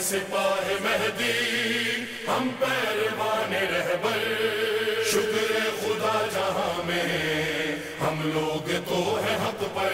سپاہ مہدی ہم پیروان رہبر، شکر خدا جہاں میں ہم لوگ تو ہیں حق پر۔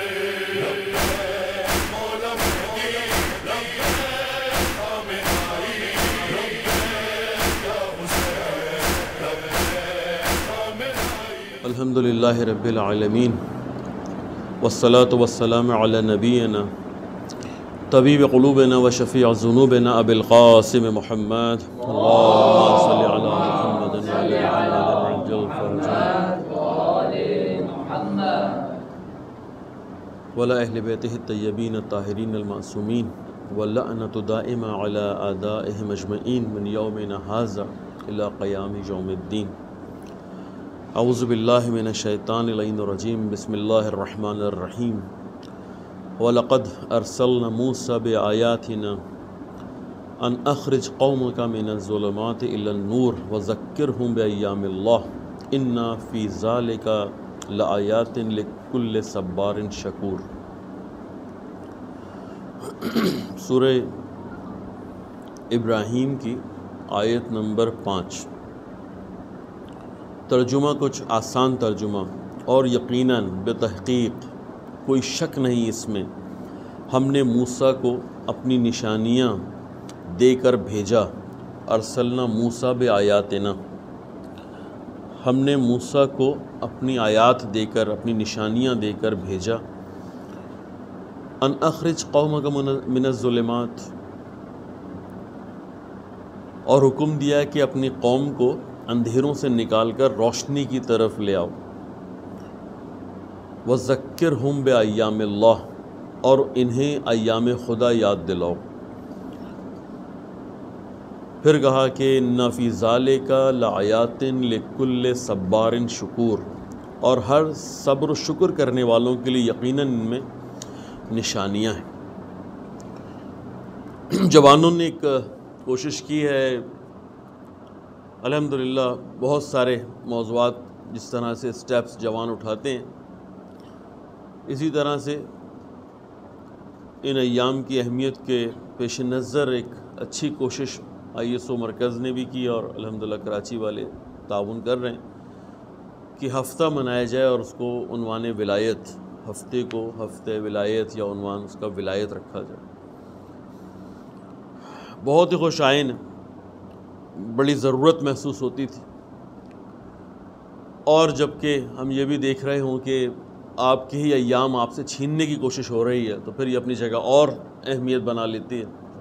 مولا مہدی لبیک آمین آئی، لبیک یا حسین لبیک آمین آئی۔ الحمدللہ رب العالمین والصلاة والسلام علی نبینا طبیب قلوبنا و شفیع ذنوبنا ابی القاسم محمد، اللہم صلی علی محمد وعلی محمد وعلی اہل بیتہ الطیبین الطاہرین المعصومین واللعنۃ دائمہ علی اعدائہم اجمعین من یومنا ھذا الی قیام یوم الدین۔ اعوذ باللہ من الشیطان اللعین الرجیم، بسم اللہ الرحمن الرحیم۔ وَلَقَدْ أَرْسَلْنَا مُوسَىٰ بِآيَاتِنَا أَنْ أَخْرِجْ قَوْمَكَ مِنَ الظُّلُمَاتِ إِلَى النُّورِ وَذَكِّرْهُمْ بِأَيَّامِ اللَّهِ إِنَّ فِي ذَلِكَ لَآيَاتٍ لِكُلِّ صَبَّارٍ شَكُورٍ۔ سورہ ابراہیم کی آیت نمبر 5۔ ترجمہ کچھ آسان ترجمہ، اور یقیناً بتحقیق کوئی شک نہیں اس میں، ہم نے موسیٰ کو اپنی نشانیاں دے کر بھیجا۔ ارسلنا موسیٰ بآیاتنا، ہم نے موسیٰ کو اپنی آیات دے کر، اپنی نشانیاں دے کر بھیجا۔ ان اخرج قومک من الظلمات، اور حکم دیا کہ اپنی قوم کو اندھیروں سے نکال کر روشنی کی طرف لے آؤ۔ وَذَكِّرْهُمْ بِأَيَّامِ اللَّهِ، اور انہیں ایام خدا یاد دلاؤ۔ پھر کہا کہ إِنَّ فِي ذَلِكَ لَآيَاتٍ لِكُلِّ صَبَّارٍ شُكُورٍ، اور ہر صبر و شکر کرنے والوں کے لیے یقیناً ان میں نشانیاں ہیں۔ جوانوں نے ایک کوشش کی ہے، الحمدللہ بہت سارے موضوعات جس طرح سے سٹیپس جوان اٹھاتے ہیں، اسی طرح سے ان ایام کی اہمیت کے پیش نظر ایک اچھی کوشش ISO مرکز نے بھی کی، اور الحمدللہ کراچی والے تعاون کر رہے ہیں کہ ہفتہ منایا جائے اور اس کو عنوان ولایت، ہفتے کو ہفتہ ولایت یا عنوان اس کا ولایت رکھا جائے۔ بہت ہی خوش آئین، بڑی ضرورت محسوس ہوتی تھی، اور جبکہ ہم یہ بھی دیکھ رہے ہوں کہ آپ کے ہی ایام آپ سے چھیننے کی کوشش ہو رہی ہے، تو پھر یہ اپنی جگہ اور اہمیت بنا لیتی ہے۔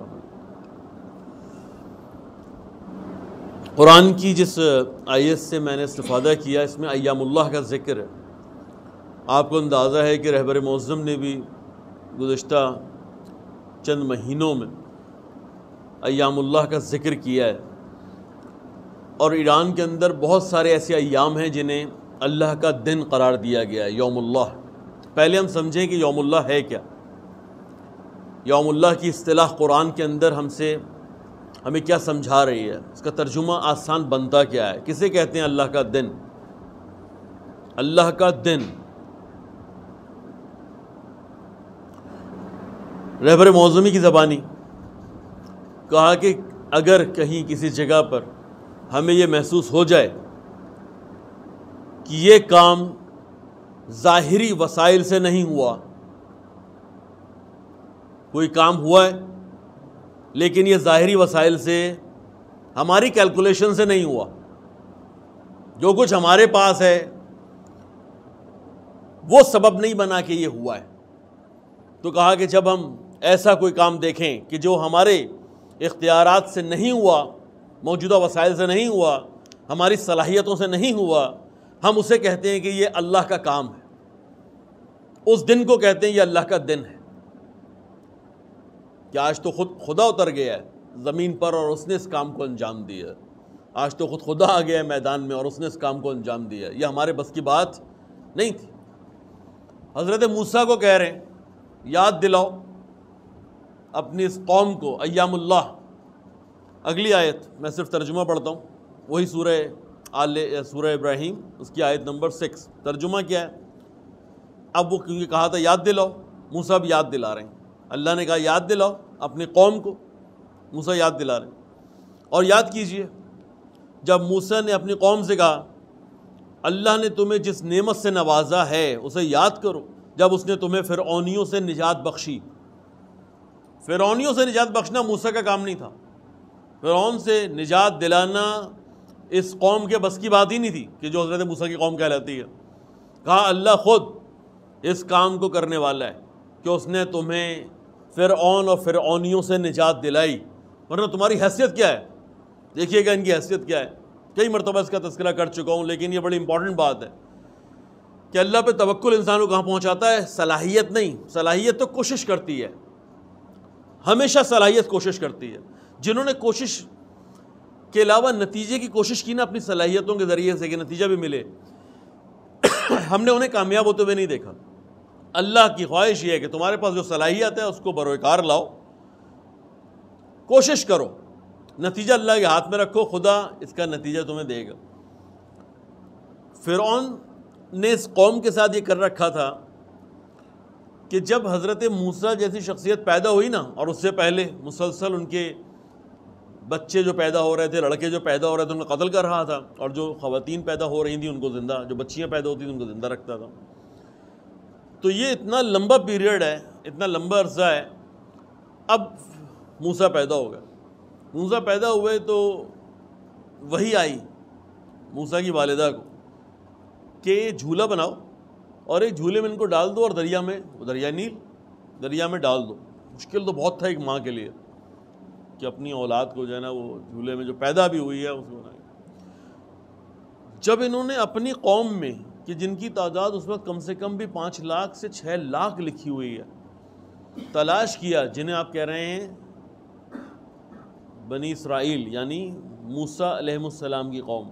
قرآن کی جس آیت سے میں نے استفادہ کیا، اس میں ایام اللہ کا ذکر ہے۔ آپ کو اندازہ ہے کہ رہبر معظم نے بھی گزشتہ چند مہینوں میں ایام اللہ کا ذکر کیا ہے، اور ایران کے اندر بہت سارے ایسے ایام ہیں جنہیں اللہ کا دن قرار دیا گیا ہے، یوم اللہ۔ پہلے ہم سمجھیں کہ یوم اللہ ہے کیا، یوم اللہ کی اصطلاح قرآن کے اندر ہمیں کیا سمجھا رہی ہے، اس کا ترجمہ آسان بنتا کیا ہے، کسے کہتے ہیں اللہ کا دن؟ اللہ کا دن رہبر معظمی کی زبانی کہا کہ اگر کہیں کسی جگہ پر ہمیں یہ محسوس ہو جائے کہ یہ کام ظاہری وسائل سے نہیں ہوا، کوئی کام ہوا ہے لیکن یہ ظاہری وسائل سے، ہماری کیلکولیشن سے نہیں ہوا، جو کچھ ہمارے پاس ہے وہ سبب نہیں بنا کہ یہ ہوا ہے، تو کہا کہ جب ہم ایسا کوئی کام دیکھیں کہ جو ہمارے اختیارات سے نہیں ہوا، موجودہ وسائل سے نہیں ہوا، ہماری صلاحیتوں سے نہیں ہوا، ہم اسے کہتے ہیں کہ یہ اللہ کا کام ہے، اس دن کو کہتے ہیں یہ اللہ کا دن ہے۔ کہ آج تو خود خدا اتر گیا ہے زمین پر اور اس نے اس کام کو انجام دیا ہے، آج تو خود خدا آ گیا ہے میدان میں اور اس نے اس کام کو انجام دیا ہے، یہ ہمارے بس کی بات نہیں تھی۔ حضرت موسیٰ کو کہہ رہے ہیں یاد دلاؤ اپنی اس قوم کو ایام اللہ۔ اگلی آیت میں صرف ترجمہ پڑھتا ہوں، وہی سورہ ابراہیم، اس کی آیت نمبر 6۔ ترجمہ کیا ہے؟ اب وہ کیونکہ کہا تھا یاد دلاؤ، موسیٰ بھی یاد دلا رہے ہیں۔ اللہ نے کہا یاد دلاؤ اپنی قوم کو، موسیٰ یاد دلا رہے ہیں۔ اور یاد کیجئے جب موسیٰ نے اپنی قوم سے کہا اللہ نے تمہیں جس نعمت سے نوازا ہے اسے یاد کرو جب اس نے تمہیں فرعونیوں سے نجات بخشی۔ فرعونیوں سے نجات بخشنا موسیٰ کا کام نہیں تھا، فرعون سے نجات دلانا اس قوم کے بس کی بات ہی نہیں تھی کہ جو حضرت موسیٰ کی قوم کہلاتی ہے۔ کہا اللہ خود اس کام کو کرنے والا ہے کہ اس نے تمہیں فرعون اور فرعونیوں سے نجات دلائی، ورنہ تمہاری حیثیت کیا ہے؟ دیکھیے گا ان کی حیثیت کیا ہے، کئی مرتبہ اس کا تذکرہ کر چکا ہوں، لیکن یہ بڑی امپورٹنٹ بات ہے کہ اللہ پہ توکل انسان کو کہاں پہنچاتا ہے؟ صلاحیت نہیں، صلاحیت تو کوشش کرتی ہے، ہمیشہ صلاحیت کوشش کرتی ہے۔ جنہوں نے کوشش کے علاوہ نتیجے کی کوشش کی نا اپنی صلاحیتوں کے ذریعے سے کہ نتیجہ بھی ملے، ہم نے انہیں کامیاب ہوتے ہوئے نہیں دیکھا۔ اللہ کی خواہش یہ ہے کہ تمہارے پاس جو صلاحیت ہے اس کو بروکار لاؤ، کوشش کرو، نتیجہ اللہ کے ہاتھ میں رکھو، خدا اس کا نتیجہ تمہیں دے گا۔ فرعون نے اس قوم کے ساتھ یہ کر رکھا تھا کہ جب حضرت موسیٰ جیسی شخصیت پیدا ہوئی نا، اور اس سے پہلے مسلسل ان کے بچے جو پیدا ہو رہے تھے، لڑکے جو پیدا ہو رہے تھے ان کو قتل کر رہا تھا، اور جو خواتین پیدا ہو رہی تھیں ان کو زندہ، جو بچیاں پیدا ہوتی تھیں ان کو زندہ رکھتا تھا۔ تو یہ اتنا لمبا پیریڈ ہے، اتنا لمبا عرصہ ہے۔ اب موسیٰ پیدا ہو گئے، موسیٰ پیدا ہوئے تو وہی آئی موسیٰ کی والدہ کو کہ جھولا بناؤ اور ایک جھولے میں ان کو ڈال دو اور دریا میں، دریا نیل، دریا میں ڈال دو۔ مشکل تو بہت تھا ایک ماں کے لیے کہ اپنی اولاد کو جو ہے نا وہ جھولے میں جو پیدا بھی ہوئی ہے اس کو بنائے۔ جب انہوں نے اپنی قوم میں کہ جن کی تعداد اس وقت کم سے کم بھی 5 لاکھ سے 6 لاکھ لکھی ہوئی ہے، تلاش کیا، جنہیں آپ کہہ رہے ہیں بنی اسرائیل، یعنی موسیٰ علیہ السلام کی قوم۔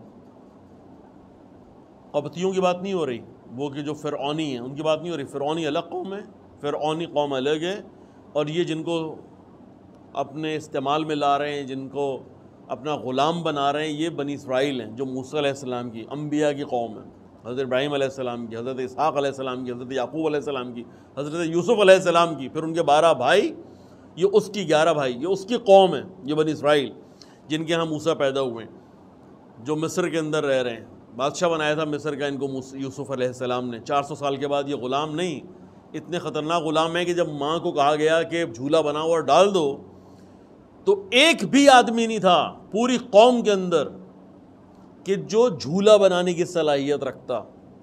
قبطیوں کی بات نہیں ہو رہی، وہ کہ جو فرعونی ہیں ان کی بات نہیں ہو رہی، فرعونی الگ قوم ہے، فرعونی قوم الگ ہے، اور یہ جن کو اپنے استعمال میں لا رہے ہیں، جن کو اپنا غلام بنا رہے ہیں، یہ بنی اسرائیل ہیں جو موسیٰ علیہ السلام کی انبیاء کی قوم ہے، حضرت ابراہیم علیہ السلام کی، حضرت اسحاق علیہ السلام کی، حضرت یعقوب علیہ السلام کی، حضرت یوسف علیہ السلام کی، پھر ان کے 12 بھائی، یہ اس کی 11 بھائی، یہ اس کی قوم ہے، یہ بنی اسرائیل جن کے ہاں موسیٰ پیدا ہوئے ہیں، جو مصر کے اندر رہ رہے ہیں۔ بادشاہ بنایا تھا مصر کا ان کو یوسف علیہ السلام نے، 400 سال کے بعد یہ غلام نہیں، اتنے خطرناک غلام ہیں کہ جب ماں کو کہا گیا کہ جھولا بناؤ اور ڈال دو، تو ایک بھی آدمی نہیں تھا پوری قوم کے اندر کہ جو جھولا بنانے کی صلاحیت رکھتا۔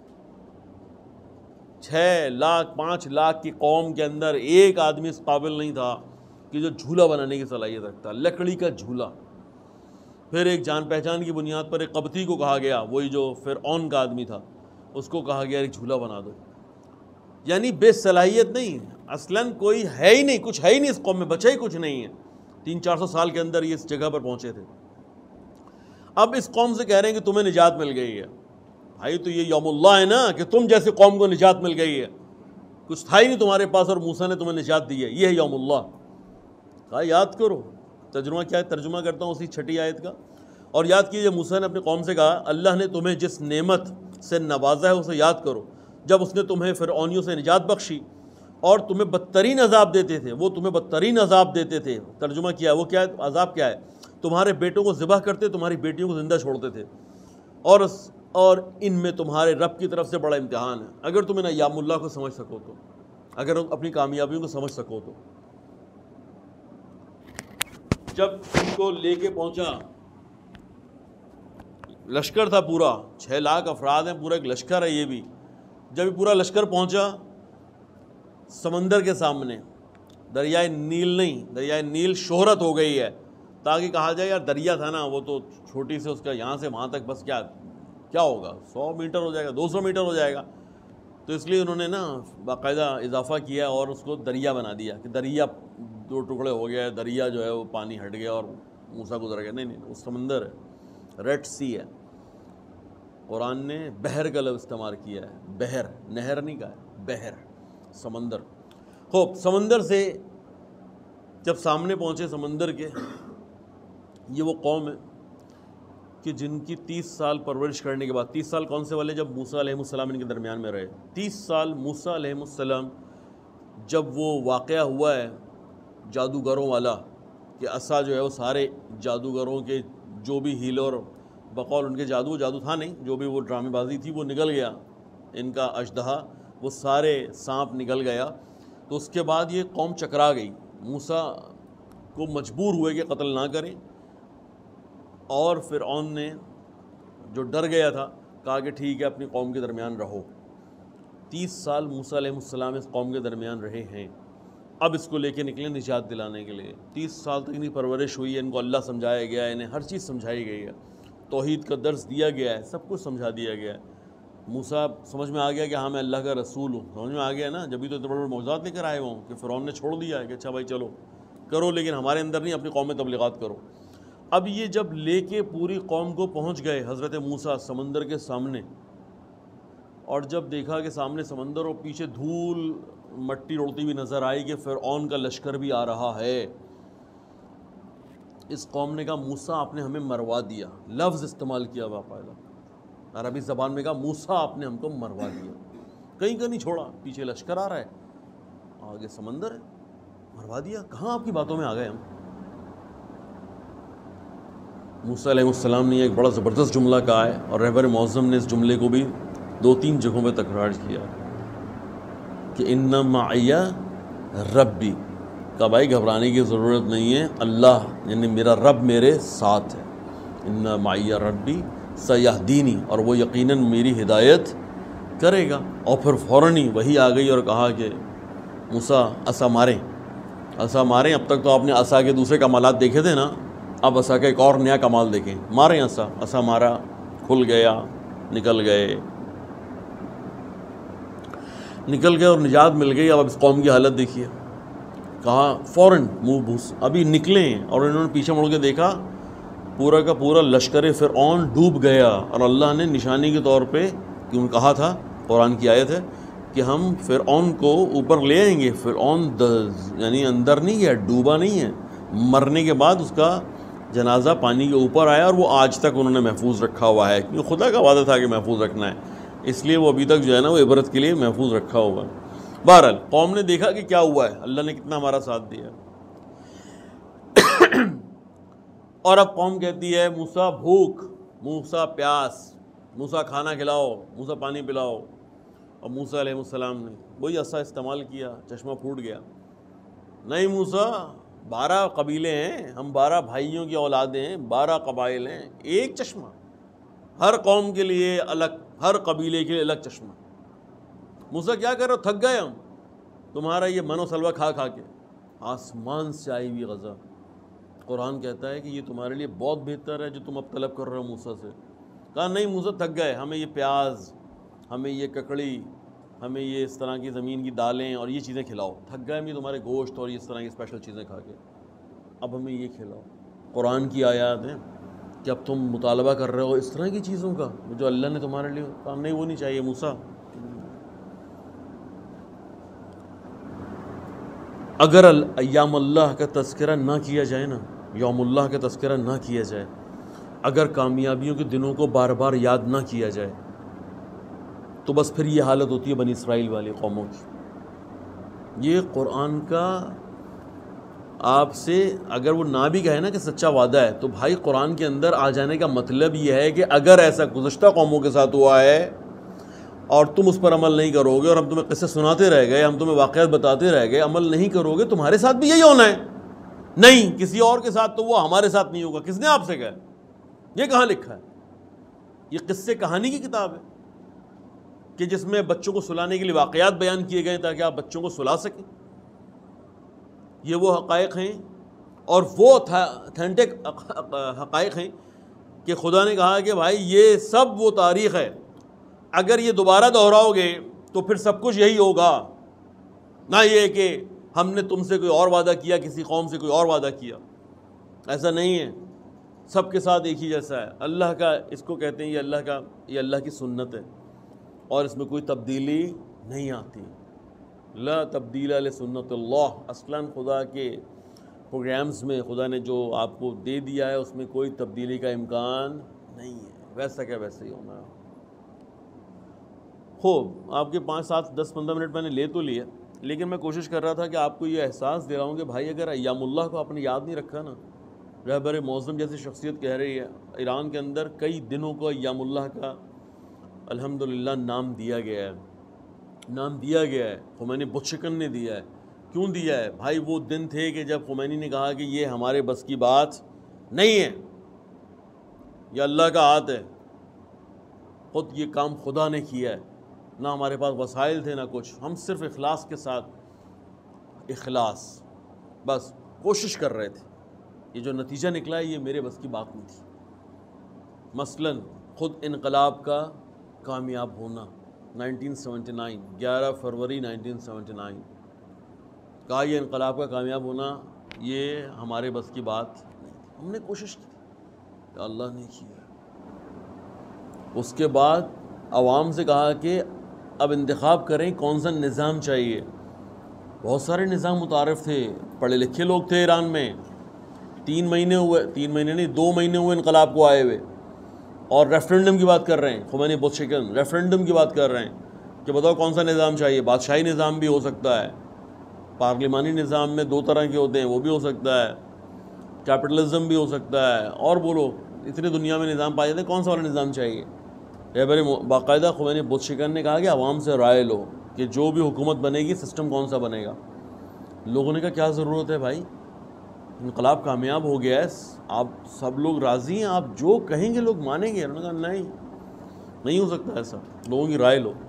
6 لاکھ 5 لاکھ کی قوم کے اندر ایک آدمی اس قابل نہیں تھا کہ جو جھولا بنانے کی صلاحیت رکھتا، لکڑی کا جھولا۔ پھر ایک جان پہچان کی بنیاد پر ایک قبطی کو کہا گیا، وہی جو فرعون کا آدمی تھا، اس کو کہا گیا ایک جھولا بنا دو۔ یعنی بے صلاحیت نہیں، اصلاً کوئی ہے ہی نہیں، کچھ ہے ہی نہیں اس قوم میں، بچا ہی کچھ نہیں ہے۔ 300-400 سال کے اندر یہ اس جگہ پر پہنچے تھے۔ اب اس قوم سے کہہ رہے ہیں کہ تمہیں نجات مل گئی ہے۔ بھائی تو یہ یوم اللہ ہے نا کہ تم جیسے قوم کو نجات مل گئی ہے، کچھ تھا ہی نہیں تمہارے پاس اور موسیٰ نے تمہیں نجات دی ہے، یہ ہے یوم اللہ۔ کہا یاد کرو، ترجمہ کیا ہے؟ ترجمہ کرتا ہوں اسی 6 آیت کا۔ اور یاد کیجیے موسیٰ نے اپنی قوم سے کہا اللہ نے تمہیں جس نعمت سے نوازا ہے اسے یاد کرو جب اس نے تمہیں فرعونیوں سے نجات بخشی اور تمہیں بدترین عذاب دیتے تھے، وہ تمہیں بدترین عذاب دیتے تھے۔ ترجمہ کیا وہ کیا ہے؟ عذاب کیا ہے؟ تمہارے بیٹوں کو ذبح کرتے، تمہاری بیٹیوں کو زندہ چھوڑتے تھے، اور ان میں تمہارے رب کی طرف سے بڑا امتحان ہے۔ اگر تم ان ایام اللہ کو سمجھ سکو تو، اگر اپنی کامیابیوں کو سمجھ سکو تو۔ جب ان کو لے کے پہنچا، لشکر تھا پورا، 6 لاکھ افراد ہیں، پورا ایک لشکر ہے یہ بھی۔ جب یہ پورا لشکر پہنچا سمندر کے سامنے، دریائے نیل نہیں، دریائے نیل شہرت ہو گئی ہے، تاکہ کہا جائے یار دریا تھا نا وہ تو چھوٹی سے اس کا یہاں سے وہاں تک بس کیا ہوگا، 100 میٹر ہو جائے گا، 200 میٹر ہو جائے گا۔ تو اس لیے انہوں نے نا باقاعدہ اضافہ کیا اور اس کو دریا بنا دیا کہ دریا 2 ٹکڑے ہو گیا ہے، دریا جو ہے وہ پانی ہٹ گیا اور موسیٰ گزر گیا۔ نہیں، وہ سمندر ہے، ریڈ سی ہے۔ قرآن نے بحر کا لفظ استعمال کیا ہے، بحر، نہر نہیں کہا ہے، بحر، سمندر۔ خوب سمندر سے جب سامنے پہنچے سمندر کے، یہ وہ قوم ہے کہ جن کی 30 سال پرورش کرنے کے بعد، 30 سال کون سے والے؟ جب موسیٰ علیہ السلام ان کے درمیان میں رہے، 30 سال موسیٰ علیہ السلام، جب وہ واقعہ ہوا ہے جادوگروں والا کہ عصا جو ہے وہ سارے جادوگروں کے جو بھی ہیلر بقول ان کے جادو تھا نہیں، جو بھی وہ ڈرامے بازی تھی وہ نکل گیا، ان کا اژدہا وہ سارے سانپ نکل گیا۔ تو اس کے بعد یہ قوم چکرا گئی، موسیٰ کو مجبور ہوئے کہ قتل نہ کریں، اور فرعون نے جو ڈر گیا تھا کہا کہ ٹھیک ہے اپنی قوم کے درمیان رہو۔ 30 سال موسیٰ علیہ السلام اس قوم کے درمیان رہے ہیں، اب اس کو لے کے نکلے نجات دلانے کے لیے۔ 30 سال تک ان کی پرورش ہوئی ہے، ان کو اللہ سمجھایا گیا ہے، انہیں ہر چیز سمجھائی گئی ہے، توحید کا درس دیا گیا ہے، سب کچھ سمجھا دیا گیا ہے۔ موسیٰ سمجھ میں آ گیا کہ ہاں میں اللہ کا رسول ہوں، سمجھ میں آ گیا نا، جبھی تو اتنے بڑے معجزات لے کر آئے ہوں کہ فرعون نے چھوڑ دیا ہے کہ اچھا بھائی چلو کرو، لیکن ہمارے اندر نہیں، اپنی قوم میں تبلیغات کرو۔ اب یہ جب لے کے پوری قوم کو پہنچ گئے حضرت موسیٰ سمندر کے سامنے، اور جب دیکھا کہ سامنے سمندر اور پیچھے دھول مٹی اڑتی ہوئی نظر آئی کہ فرعون کا لشکر بھی آ رہا ہے، اس قوم نے کہا موسیٰ آپ نے ہمیں مروا دیا، لفظ استعمال کیا باقاعدہ عربی زبان میں، کہا موسیٰ آپ نے ہم کو مروا دیا، کہیں کا نہیں چھوڑا، پیچھے لشکر آ رہا ہے، آگے سمندر ہے، مروا دیا، کہاں آپ کی باتوں میں آ گئے ہم۔ موسیٰ علیہ السلام نے ایک بڑا زبردست جملہ کہا ہے، اور رہبر معظم نے اس جملے کو بھی 2-3 جگہوں پہ تکرار کیا کہ ان معی ربی، کہ بھائی گھبرانے کی ضرورت نہیں ہے، اللہ یعنی میرا رب میرے ساتھ ہے، ان معی ربی سیہدینی، اور وہ یقیناً میری ہدایت کرے گا۔ اور پھر فوراً ہی وہی آ گئی اور کہا کہ موسیٰ عصا ماریں، عصا ماریں۔ اب تک تو آپ نے عصا کے دوسرے کمالات دیکھے تھے نا، اب عصا کا ایک اور نیا کمال دیکھیں، ماریں عصا، عصا مارا، کھل گیا، نکل گئے اور نجات مل گئی۔ اب اس قوم کی حالت دیکھیے، کہا فوراً منہ بھوس، ابھی نکلیں اور انہوں نے پیچھے مڑ کے دیکھا پورا کا پورا لشکر فرعون ڈوب گیا، اور اللہ نے نشانی کے طور پہ کیوں کہا تھا، قرآن کی آیت ہے کہ ہم فرعون کو اوپر لے آئیں گے۔ فرعون یعنی اندر نہیں ہے، ڈوبا نہیں ہے، مرنے کے بعد اس کا جنازہ پانی کے اوپر آیا، اور وہ آج تک انہوں نے محفوظ رکھا ہوا ہے، کیونکہ خدا کا وعدہ تھا کہ محفوظ رکھنا ہے، اس لیے وہ ابھی تک جو ہے نا وہ عبرت کے لیے محفوظ رکھا ہوا ہے۔ بہرحال قوم نے دیکھا کہ کیا ہوا ہے، اللہ نے کتنا ہمارا ساتھ دیا، اور اب قوم کہتی ہے موسیٰ بھوک، موسیٰ پیاس، موسیٰ کھانا کھلاؤ، موسیٰ پانی پلاؤ، اور موسیٰ علیہ السلام نے وہی عصا استعمال کیا، چشمہ پھوٹ گیا۔ نہیں موسیٰ، 12 قبیلے ہیں، ہم 12 بھائیوں کی اولادیں ہیں، 12 قبائل ہیں، ایک چشمہ، ہر قوم کے لیے الگ، ہر قبیلے کے لیے الگ چشمہ۔ موسیٰ کیا کر رہے ہو، تھک گئے ہم تمہارا یہ من و سلوہ کھا کھا کے، آسمان سے آئی ہوئی غذا۔ قرآن کہتا ہے کہ یہ تمہارے لیے بہت بہتر ہے جو تم اب طلب کر رہے ہو موسیٰ سے۔ کہا نہیں موسیٰ، تھک گئے، ہمیں یہ پیاز، ہمیں یہ ککڑی، ہمیں یہ اس طرح کی زمین کی دالیں اور یہ چیزیں کھلاؤ، تھک گئے ہم یہ تمہارے گوشت اور اس طرح کی اسپیشل چیزیں کھا کے، اب ہمیں یہ کھلاؤ۔ قرآن کی آیات ہیں کہ اب تم مطالبہ کر رہے ہو اس طرح کی چیزوں کا جو اللہ نے تمہارے لیے کہا نہیں، وہ نہیں چاہیے موسیٰ۔ اگر ایام اللہ کا تذکرہ نہ کیا جائے نا، یوم اللہ کا تذکرہ نہ کیا جائے، اگر کامیابیوں کے دنوں کو بار بار یاد نہ کیا جائے، تو بس پھر یہ حالت ہوتی ہے بنی اسرائیل والی قوموں کی۔ یہ قرآن کا آپ سے اگر وہ نہ بھی کہے نا کہ سچا وعدہ ہے، تو بھائی قرآن کے اندر آ جانے کا مطلب یہ ہے کہ اگر ایسا گزشتہ قوموں کے ساتھ ہوا ہے اور تم اس پر عمل نہیں کرو گے، اور ہم تمہیں قصے سناتے رہ گئے، ہم تمہیں واقعات بتاتے رہ گئے، عمل نہیں کرو گے، تمہارے ساتھ بھی یہی ہونا ہے۔ نہیں، کسی اور کے ساتھ تو وہ ہمارے ساتھ نہیں ہوگا۔ کس نے آپ سے کہا؟ یہ کہاں لکھا ہے؟ یہ قصے کہانی کی کتاب ہے کہ جس میں بچوں کو سلانے کے لیے واقعات بیان کیے گئے تاکہ آپ بچوں کو سلا سکیں۔ یہ وہ حقائق ہیں اور وہ اتھینٹک حقائق ہیں کہ خدا نے کہا کہ بھائی یہ سب وہ تاریخ ہے، اگر یہ دوبارہ دہراؤ گے تو پھر سب کچھ یہی ہوگا، نہ یہ کہ ہم نے تم سے کوئی اور وعدہ کیا، کسی قوم سے کوئی اور وعدہ کیا، ایسا نہیں ہے، سب کے ساتھ ایک ہی جیسا ہے۔ اللہ کا اس کو کہتے ہیں، یہ اللہ کی سنت ہے، اور اس میں کوئی تبدیلی نہیں آتی۔ لا تبدیل لسنت اللہ، اصلاً خدا کے پروگرامز میں خدا نے جو آپ کو دے دیا ہے اس میں کوئی تبدیلی کا امکان نہیں ہے، ویسا کیا ویسے ہی ہونا ہے۔ خوب، آپ کے 5 7 10 15 منٹ میں نے لے تو لیے، لیکن میں کوشش کر رہا تھا کہ آپ کو یہ احساس دے رہا ہوں کہ بھائی اگر ایام اللہ کو آپ نے یاد نہیں رکھا نا، رہبر معظم جیسی شخصیت کہہ رہی ہے ایران کے اندر کئی دنوں کو ایام اللہ کا الحمدللہ نام دیا گیا ہے، خمینی بت شکن نے دیا ہے۔ کیوں دیا ہے بھائی؟ وہ دن تھے کہ جب خمینی نے کہا کہ یہ ہمارے بس کی بات نہیں ہے، یہ اللہ کا ہاتھ ہے، خود یہ کام خدا نے کیا ہے، نہ ہمارے پاس وسائل تھے نہ کچھ، ہم صرف اخلاص کے ساتھ بس کوشش کر رہے تھے۔ یہ جو نتیجہ نکلا ہے یہ میرے بس کی بات نہیں تھی۔ مثلاً خود انقلاب کا کامیاب ہونا 1979 11 فروری 1979 کہا یہ انقلاب کا کامیاب ہونا یہ ہمارے بس کی بات نہیں تھی، ہم نے کوشش کی کہ اللہ نے کیا۔ اس کے بعد عوام سے کہا کہ اب انتخاب کریں کون سا نظام چاہیے۔ بہت سارے نظام متعارف تھے، پڑھے لکھے لوگ تھے ایران میں، 2 مہینے ہوئے انقلاب کو آئے ہوئے، اور ریفرنڈم کی بات کر رہے ہیں۔ خمینی بت شکن ریفرنڈم کی بات کر رہے ہیں کہ بتاؤ کون سا نظام چاہیے۔ بادشاہی نظام بھی ہو سکتا ہے، پارلیمانی نظام میں 2 طرح کے ہوتے ہیں وہ بھی ہو سکتا ہے، کیپٹلزم بھی ہو سکتا ہے، اور بولو اتنے دنیا میں نظام پائے جاتے ہیں، کون سا والا نظام چاہیے۔ باقاعدہ خمینی بت شکن نے کہا کہ عوام سے رائے لو کہ جو بھی حکومت بنے گی سسٹم کون سا بنے گا۔ لوگوں نے کہا کیا ضرورت ہے بھائی، انقلاب کامیاب ہو گیا ہے، آپ سب لوگ راضی ہیں، آپ جو کہیں گے لوگ مانیں گے۔ انہوں نے کہا نہیں ہو سکتا ایسا، لوگوں کی رائے لو۔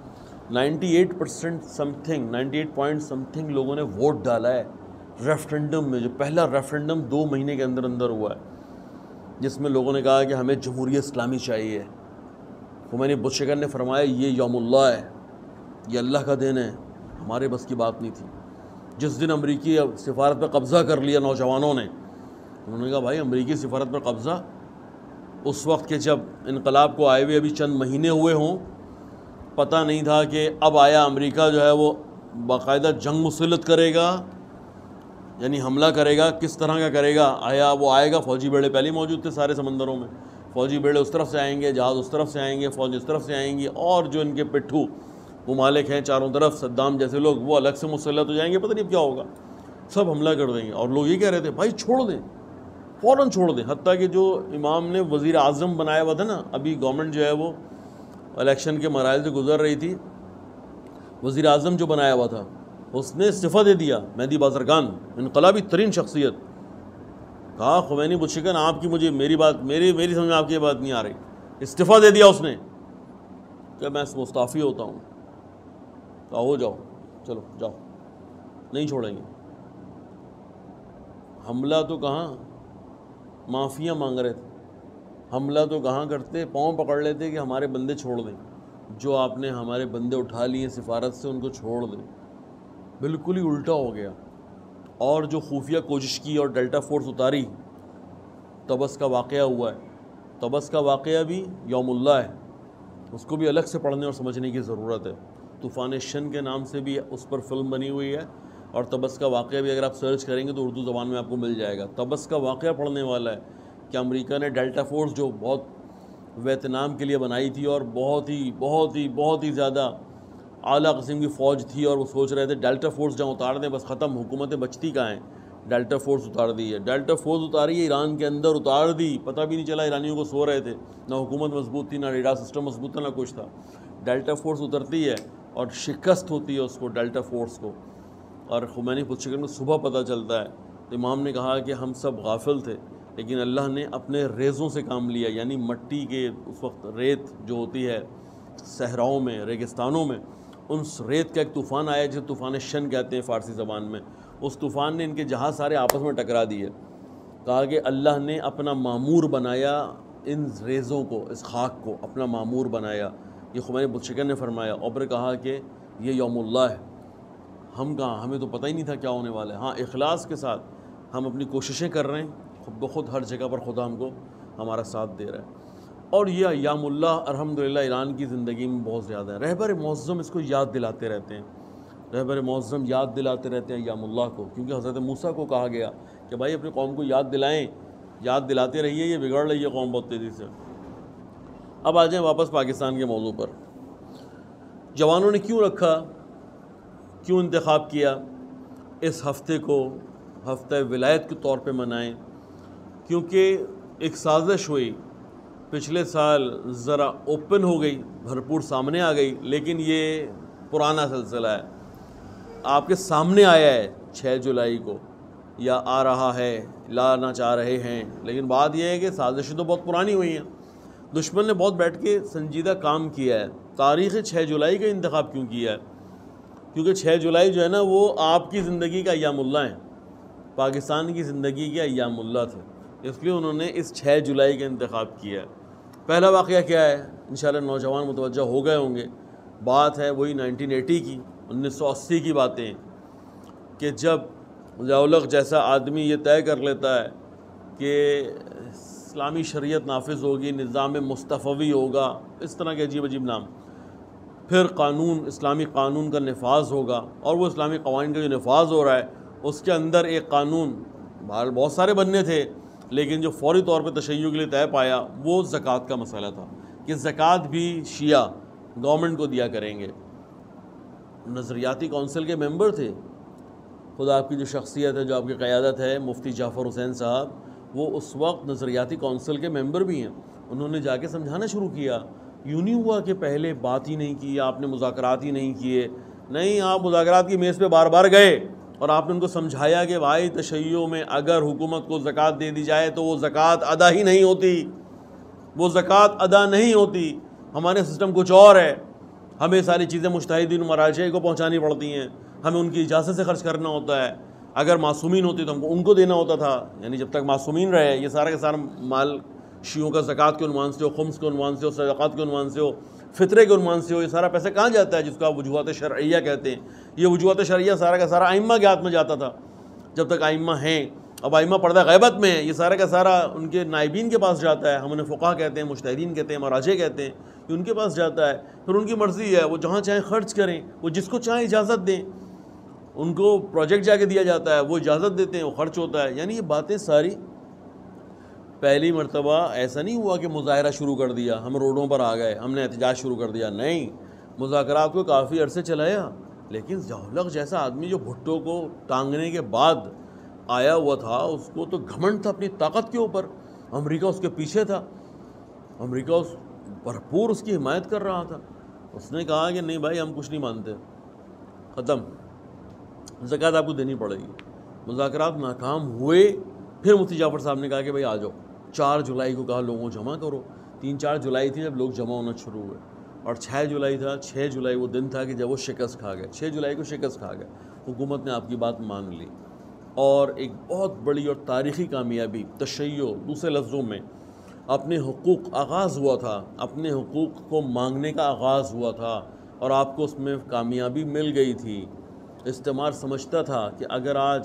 98 پوائنٹ سمتھنگ لوگوں نے ووٹ ڈالا ہے ریفرنڈم میں، جو پہلا ریفرنڈم 2 مہینے کے اندر ہوا ہے، جس میں لوگوں نے کہا کہ ہمیں جمہوریت اسلامی چاہیے۔ خمینی بت شکن نے فرمایا یہ یوم اللہ ہے، یہ اللہ کا دن ہے، ہمارے بس کی بات نہیں تھی۔ جس دن امریکی سفارت پر قبضہ کر لیا نوجوانوں نے، انہوں نے کہا بھائی امریکی سفارت پر قبضہ، اس وقت کے جب انقلاب کو آئے ہوئے ابھی چند مہینے ہوئے ہوں، پتہ نہیں تھا کہ اب آیا امریکہ جو ہے وہ باقاعدہ جنگ مسلط کرے گا، یعنی حملہ کرے گا، کس طرح کا کرے گا۔ وہ آئے گا، فوجی بیڑے پہلے ہی موجود تھے سارے سمندروں میں، فوجی بیڑے اس طرف سے آئیں گے، جہاز اس طرف سے آئیں گے، فوج اس طرف سے آئیں گی، اور جو ان کے پٹھو ممالک ہیں چاروں طرف، صدام جیسے لوگ، وہ الگ سے مسلط ہو جائیں گے، پتہ نہیں کیا ہوگا، سب حملہ کر دیں گے۔ اور لوگ یہ کہہ رہے تھے بھائی چھوڑ دیں، فوراً چھوڑ دیں۔ حتیٰ کہ جو امام نے وزیر اعظم بنایا ہوا تھا نا، ابھی گورنمنٹ جو ہے وہ الیکشن کے مراحل سے گزر رہی تھی، وزیر اعظم جو بنایا ہوا تھا اس نے استعفیٰ دے دیا، مہدی بازرگان، انقلابی ترین شخصیت۔ کہا خمینی بت شکن آپ کی میری سمجھ میں آپ کی یہ بات نہیں آ رہی، استعفیٰ دے دیا اس نے کہ میں مستعفی ہوتا ہوں۔ کہا ہو جاؤ، چلو جاؤ، نہیں چھوڑیں گے۔ حملہ تو کہاں، معافیاں مانگ رہے تھے، حملہ تو کہاں کرتے، پاؤں پکڑ لیتے کہ ہمارے بندے چھوڑ دیں، جو آپ نے ہمارے بندے اٹھا لیے سفارت سے ان کو چھوڑ دیں۔ بالکل ہی الٹا ہو گیا۔ اور جو خفیہ کوشش کی اور ڈیلٹا فورس اتاری، طبس کا واقعہ ہوا ہے، طبس کا واقعہ بھی یوم اللہ ہے، اس کو بھی الگ سے پڑھنے اور سمجھنے کی ضرورت ہے۔ طوفان شن کے نام سے بھی اس پر فلم بنی ہوئی ہے، اور طبس کا واقعہ بھی اگر آپ سرچ کریں گے تو اردو زبان میں آپ کو مل جائے گا۔ طبس کا واقعہ پڑھنے والا ہے کہ امریکہ نے ڈیلٹا فورس جو بہت ویتنام کے لیے بنائی تھی اور بہت ہی زیادہ اعلیٰ قسم کی فوج تھی، اور وہ سوچ رہے تھے ڈیلٹا فورس جہاں اتار دیں بس ختم، حکومتیں بچتی کہاں ہیں، ڈیلٹا فورس اتار دی ہے۔ ڈیلٹا فورس اتاری ہے ایران کے اندر، اتار دی، پتہ بھی نہیں چلا، ایرانیوں کو سو رہے تھے، نہ حکومت مضبوط تھی، نہ ریڈار سسٹم مضبوط تھا، نہ کچھ تھا۔ ڈیلٹا فورس اترتی ہے اور شکست ہوتی ہے اس کو، ڈیلٹا فورس کو، اور خمینی بت شکن کو صبح پتہ چلتا ہے۔ تو امام نے کہا کہ ہم سب غافل تھے، لیکن اللہ نے اپنے ریزوں سے کام لیا، یعنی مٹی کے اس وقت ریت جو ہوتی ہے صحراؤں میں، ریگستانوں میں، ان ریت کا ایک طوفان آیا جسے طوفان شن کہتے ہیں فارسی زبان میں۔ اس طوفان نے ان کے جہاز سارے آپس میں ٹکرا دیے۔ کہا کہ اللہ نے اپنا معمور بنایا ان ریزوں کو، اس خاک کو اپنا معمور بنایا، یہ خمینی بت شکن نے فرمایا۔ اور پھر کہا کہ یہ یوم اللہ ہے، ہم کہاں، ہمیں تو پتہ ہی نہیں تھا کیا ہونے والا ہے۔ ہاں اخلاص کے ساتھ ہم اپنی کوششیں کر رہے ہیں، خود بخود ہر جگہ پر خدا ہم کو ہمارا ساتھ دے رہا ہے۔ اور یہ ایام اللہ الحمدللہ ایران کی زندگی میں بہت زیادہ ہے۔ رہبر معظم اس کو یاد دلاتے رہتے ہیں، رہبر معظم یاد دلاتے رہتے ہیں ایام اللہ کو، کیونکہ حضرت موسیٰ کو کہا گیا کہ بھائی اپنی قوم کو یاد دلائیں، یاد دلاتے رہیے، یہ بگڑ رہی ہے قوم بہت تیزی سے۔ اب آ جائیں واپس پاکستان کے موضوع پر۔ جوانوں نے کیوں رکھا کیوں انتخاب کیا اس ہفتے کو ہفتہ ولایت کے طور پہ منائیں؟ کیونکہ ایک سازش ہوئی پچھلے سال، ذرا اوپن ہو گئی، بھرپور سامنے آ گئی، لیکن یہ پرانا سلسلہ ہے، آپ کے سامنے آیا ہے 6 جولائی کو، یا آ رہا ہے، لانا چاہ رہے ہیں، لیکن بات یہ ہے کہ سازشیں تو بہت پرانی ہوئی ہیں۔ دشمن نے بہت بیٹھ کے سنجیدہ کام کیا ہے۔ تاریخ 6 جولائی کا انتخاب کیوں کیا ہے؟ کیونکہ 6 جولائی جو ہے نا وہ آپ کی زندگی کا ایام اللہ ہیں، پاکستان کی زندگی کے ایام اللہ تھے، اس لیے انہوں نے اس 6 جولائی کا انتخاب کیا ہے۔ پہلا واقعہ کیا ہے؟ انشاءاللہ نوجوان متوجہ ہو گئے ہوں گے، بات ہے وہی 1980 کی، 1980 کی باتیں، کہ جب ضیاءالحق جیسا آدمی یہ طے کر لیتا ہے کہ اسلامی شریعت نافذ ہوگی، نظام مصطفوی ہوگا، اس طرح کے عجیب عجیب نام، پھر قانون، اسلامی قانون کا نفاذ ہوگا، اور وہ اسلامی قوانین کا جو نفاذ ہو رہا ہے اس کے اندر ایک قانون بہت سارے بننے تھے، لیکن جو فوری طور پہ تشیع کے لیے طے پایا وہ زکوٰۃ کا مسئلہ تھا کہ زکوٰۃ بھی شیعہ گورنمنٹ کو دیا کریں گے۔ نظریاتی کونسل کے ممبر تھے، خود آپ کی جو شخصیت ہے، جو آپ کی قیادت ہے، مفتی جعفر حسین صاحب، وہ اس وقت نظریاتی کونسل کے ممبر بھی ہیں۔ انہوں نے جا کے سمجھانا شروع کیا، یوں نہیں ہوا کہ پہلے بات ہی نہیں کی، آپ نے مذاکرات ہی نہیں کیے، نہیں، آپ مذاکرات کی میز پہ بار بار گئے اور آپ نے ان کو سمجھایا کہ بھائی تشیع میں اگر حکومت کو زکوٰۃ دے دی جائے تو وہ زکوٰۃ ادا ہی نہیں ہوتی، وہ زکوٰۃ ادا نہیں ہوتی، ہمارے سسٹم کچھ اور ہے، ہمیں ساری چیزیں مجتہدین و مراجع کو پہنچانی پڑتی ہیں، ہمیں ان کی اجازت سے خرچ کرنا ہوتا ہے، اگر معصومین ہوتی تو ہم کو ان کو دینا ہوتا تھا، یعنی جب تک معصومین رہے یہ سارا کا سارا مال شیعوں کا زکوٰۃ کے عنوان سے ہو، خمس کے عنوان سے ہو، صدقات کے عنوان سے ہو، فطرے کے عنوان سے ہو، یہ سارا پیسہ کہاں جاتا ہے جس کو آپ وجوہات شرعیہ کہتے ہیں؟ یہ وجوہات شرعیہ سارا کا سارا ائمہ کے ہاتھ میں جاتا تھا جب تک ائمہ ہیں، اب ائمہ پردہ غیبت میں ہیں، یہ سارا کا سارا ان کے نائبین کے پاس جاتا ہے، ہم انہیں فقہاء کہتے ہیں، مجتہدین کہتے ہیں، مراجع کہتے ہیں، یہ ان کے پاس جاتا ہے، پھر ان کی مرضی ہے، وہ جہاں چاہیں خرچ کریں، وہ جس کو چاہیں اجازت دیں، ان کو پروجیکٹ جا کے دیا جاتا ہے، وہ اجازت دیتے ہیں، وہ خرچ ہوتا ہے۔ یعنی یہ باتیں ساری پہلی مرتبہ ایسا نہیں ہوا کہ مظاہرہ شروع کر دیا، ہم روڈوں پر آ گئے، ہم نے احتجاج شروع کر دیا، نہیں، مذاکرات کو کافی عرصے چلایا، لیکن ضیاءالحق جیسا آدمی جو بھٹو کو ٹانگنے کے بعد آیا ہوا تھا، اس کو تو گھمنڈ تھا اپنی طاقت کے اوپر، امریکہ اس کے پیچھے تھا، امریکہ بھرپور اس کی حمایت کر رہا تھا، اس نے کہا کہ نہیں بھائی ہم کچھ نہیں مانتے، ختم، زکوٰۃ آپ کو دینی پڑے گی۔ مذاکرات ناکام ہوئے، پھر مفتی جعفر صاحب نے کہا کہ بھائی آ جاؤ، 4 جولائی کو کہا لوگوں کو جمع کرو، 3-4 جولائی تھی جب لوگ جمع ہونا شروع ہوئے، اور 6 جولائی تھا، 6 جولائی وہ دن تھا کہ جب وہ شکست کھا گئے، 6 جولائی کو شکست کھا گئے، حکومت نے آپ کی بات مان لی، اور ایک بہت بڑی اور تاریخی کامیابی، تشیع دوسرے لفظوں میں اپنے حقوق آغاز ہوا تھا، اپنے حقوق کو مانگنے کا آغاز ہوا تھا، اور آپ کو اس میں کامیابی مل گئی تھی۔ استعمار سمجھتا تھا کہ اگر آج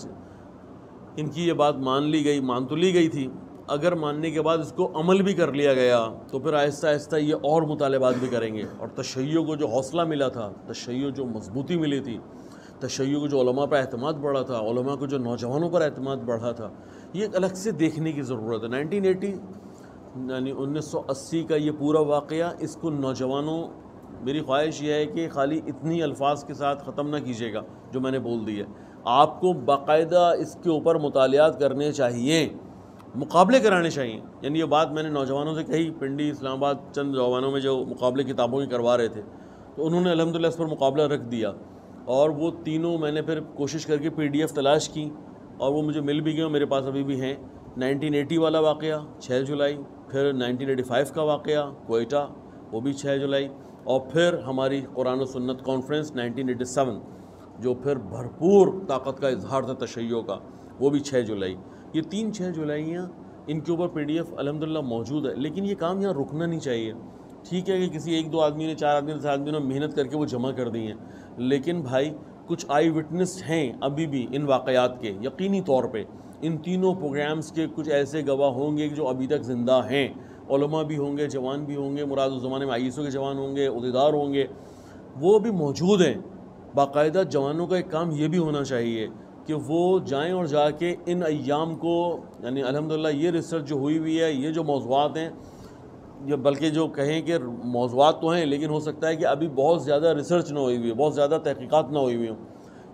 ان کی یہ بات مان لی گئی، مان تو لی گئی تھی، اگر ماننے کے بعد اس کو عمل بھی کر لیا گیا تو پھر آہستہ آہستہ یہ اور مطالبات بھی کریں گے، اور تشیع کو جو حوصلہ ملا تھا، تشیع جو مضبوطی ملی تھی، تشیع کو جو علماء پر اعتماد بڑھا تھا، علماء کو جو نوجوانوں پر اعتماد بڑھا تھا، یہ ایک الگ سے دیکھنے کی ضرورت ہے۔ 1980 یعنی 1980 کا یہ پورا واقعہ، اس کو نوجوانوں، میری خواہش یہ ہے کہ خالی اتنی الفاظ کے ساتھ ختم نہ کیجیے گا جو میں نے بول دی ہے، آپ کو باقاعدہ اس کے اوپر مطالعات کرنے چاہیے، مقابلے کرانے چاہیے۔ یعنی یہ بات میں نے نوجوانوں سے کہی، پنڈی اسلام آباد چند نوجوانوں میں جو مقابلے کتابوں کی کروا رہے تھے، تو انہوں نے الحمدللہ اس پر مقابلہ رکھ دیا، اور وہ تینوں میں نے پھر کوشش کر کے PDF تلاش کی، اور وہ مجھے مل بھی گئے، میرے پاس ابھی بھی ہیں۔ 1980 والا واقعہ 6 جولائی، پھر 1985 کا واقعہ کوئٹہ، وہ بھی 6 جولائی، اور پھر ہماری قرآن و سنت کانفرنس 1987 جو پھر بھرپور طاقت کا اظہار تھا تشیع کا، وہ بھی 6 جولائی۔ یہ 6 جولائیاں، ان کے اوپر PDF الحمدللہ موجود ہے، لیکن یہ کام یہاں رکنا نہیں چاہیے۔ ٹھیک ہے کہ کسی 1-2 آدمی نے، 4 آدمی نے، 7 آدمی نے محنت کر کے وہ جمع کر دی ہیں، لیکن بھائی کچھ آئی وٹنس ہیں ابھی بھی ان واقعات کے، یقینی طور پہ ان تینوں پروگرامز کے کچھ ایسے گواہ ہوں گے جو ابھی تک زندہ ہیں، علماء بھی ہوں گے، جوان بھی ہوں گے، مراد اس زمانے میں ISO کے جوان ہوں گے، عہدیدار ہوں گے، وہ بھی موجود ہیں۔ باقاعدہ جوانوں کا ایک کام یہ بھی ہونا چاہیے کہ وہ جائیں اور جا کے ان ایام کو، یعنی الحمدللہ یہ ریسرچ جو ہوئی ہے، یہ جو موضوعات ہیں، یہ بلکہ جو کہیں کہ موضوعات تو ہیں لیکن ہو سکتا ہے کہ ابھی بہت زیادہ ریسرچ نہ ہوئی ہوئی ہے، بہت زیادہ تحقیقات نہ ہوئی ہوئی ہوں،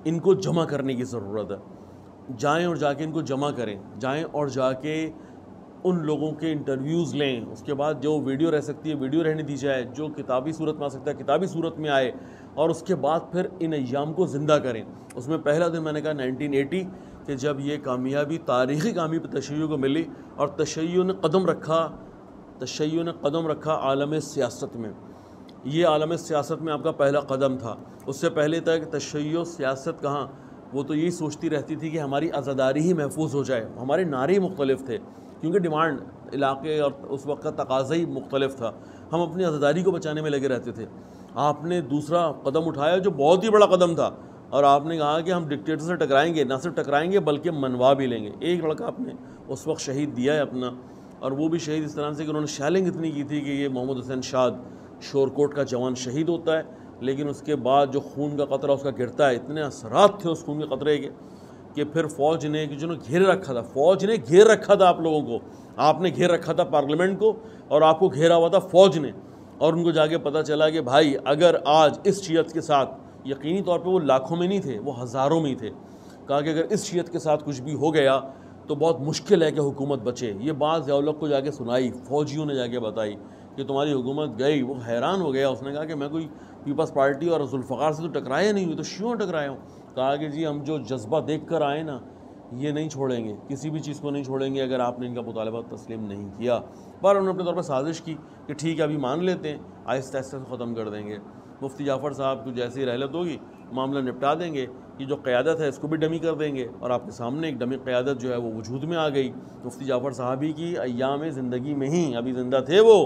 ان کو جمع کرنے کی ضرورت ہے. جائیں اور جا کے ان کو جمع کریں, جائیں اور جا کے ان لوگوں کے انٹرویوز لیں, اس کے بعد جو ویڈیو رہ سکتی ہے ویڈیو رہنے دی جائے, جو کتابی صورت میں آ سکتا ہے کتابی صورت میں آئے, اور اس کے بعد پھر ان ایام کو زندہ کریں. اس میں پہلا دن میں نے کہا 1980 کہ جب یہ کامیابی, تاریخی کامیابی تشیع کو ملی, اور تشیع نے قدم رکھا عالم سیاست میں. یہ عالم سیاست میں آپ کا پہلا قدم تھا. اس سے پہلے تک تشیع سیاست کہاں, وہ تو یہی سوچتی رہتی تھی کہ ہماری آزاداری ہی محفوظ ہو جائے. ہمارے نعرے مختلف تھے کیونکہ ڈیمانڈ علاقے اور اس وقت کا تقاضا ہی مختلف تھا. ہم اپنی آزاداری کو بچانے میں لگے رہتے تھے. آپ نے دوسرا قدم اٹھایا جو بہت ہی بڑا قدم تھا, اور آپ نے کہا کہ ہم ڈکٹیٹر سے ٹکرائیں گے, نہ صرف ٹکرائیں گے بلکہ منوا بھی لیں گے. ایک لڑکا آپ نے اس وقت شہید دیا ہے اپنا, اور وہ بھی شہید اس طرح سے کہ انہوں نے شیلنگ اتنی کی تھی کہ یہ محمد حسین شاد شورکوٹ کا جوان شہید ہوتا ہے, لیکن اس کے بعد جو خون کا قطرہ اس کا گرتا ہے, اتنے اثرات تھے اس خون کے قطرے کے کہ پھر فوج نے جنہوں نے گھیرے رکھا تھا, فوج نے گھیر رکھا تھا آپ لوگوں کو, آپ نے گھیر رکھا تھا پارلیمنٹ کو, اور آپ کو گھیرا ہوا تھا فوج نے. اور ان کو جا کے پتہ چلا کہ بھائی اگر آج اس شیعت کے ساتھ, یقینی طور پہ وہ لاکھوں میں نہیں تھے, وہ ہزاروں میں ہی تھے, کہا کہ اگر اس شیعت کے ساتھ کچھ بھی ہو گیا تو بہت مشکل ہے کہ حکومت بچے. یہ بات ضیاء الحق کو جا کے سنائی, فوجیوں نے جا کے بتائی کہ تمہاری حکومت گئی. وہ حیران ہو گیا, اس نے کہا کہ میں کوئی پیپلز پارٹی اور ذوالفقار سے تو ٹکرایا نہیں ہوں, تو شیعوں ٹکرایا ہوں. کہا کہ جی ہم جو جذبہ دیکھ کر آئے نا, یہ نہیں چھوڑیں گے, کسی بھی چیز کو نہیں چھوڑیں گے اگر آپ نے ان کا مطالبہ تسلیم نہیں کیا. پر انہوں نے اپنے طور پر سازش کی کہ ٹھیک ہے ابھی مان لیتے ہیں, آہستہ آہستہ ختم کر دیں گے. مفتی جعفر صاحب کو جیسی رحلت ہوگی معاملہ نپٹا دیں گے, یہ جو قیادت ہے اس کو بھی ڈمی کر دیں گے, اور آپ کے سامنے ایک ڈمی قیادت جو ہے وہ وجود میں آ گئی. مفتی جعفر صاحبی کی ایام زندگی میں ہی, ابھی زندہ تھے وہ,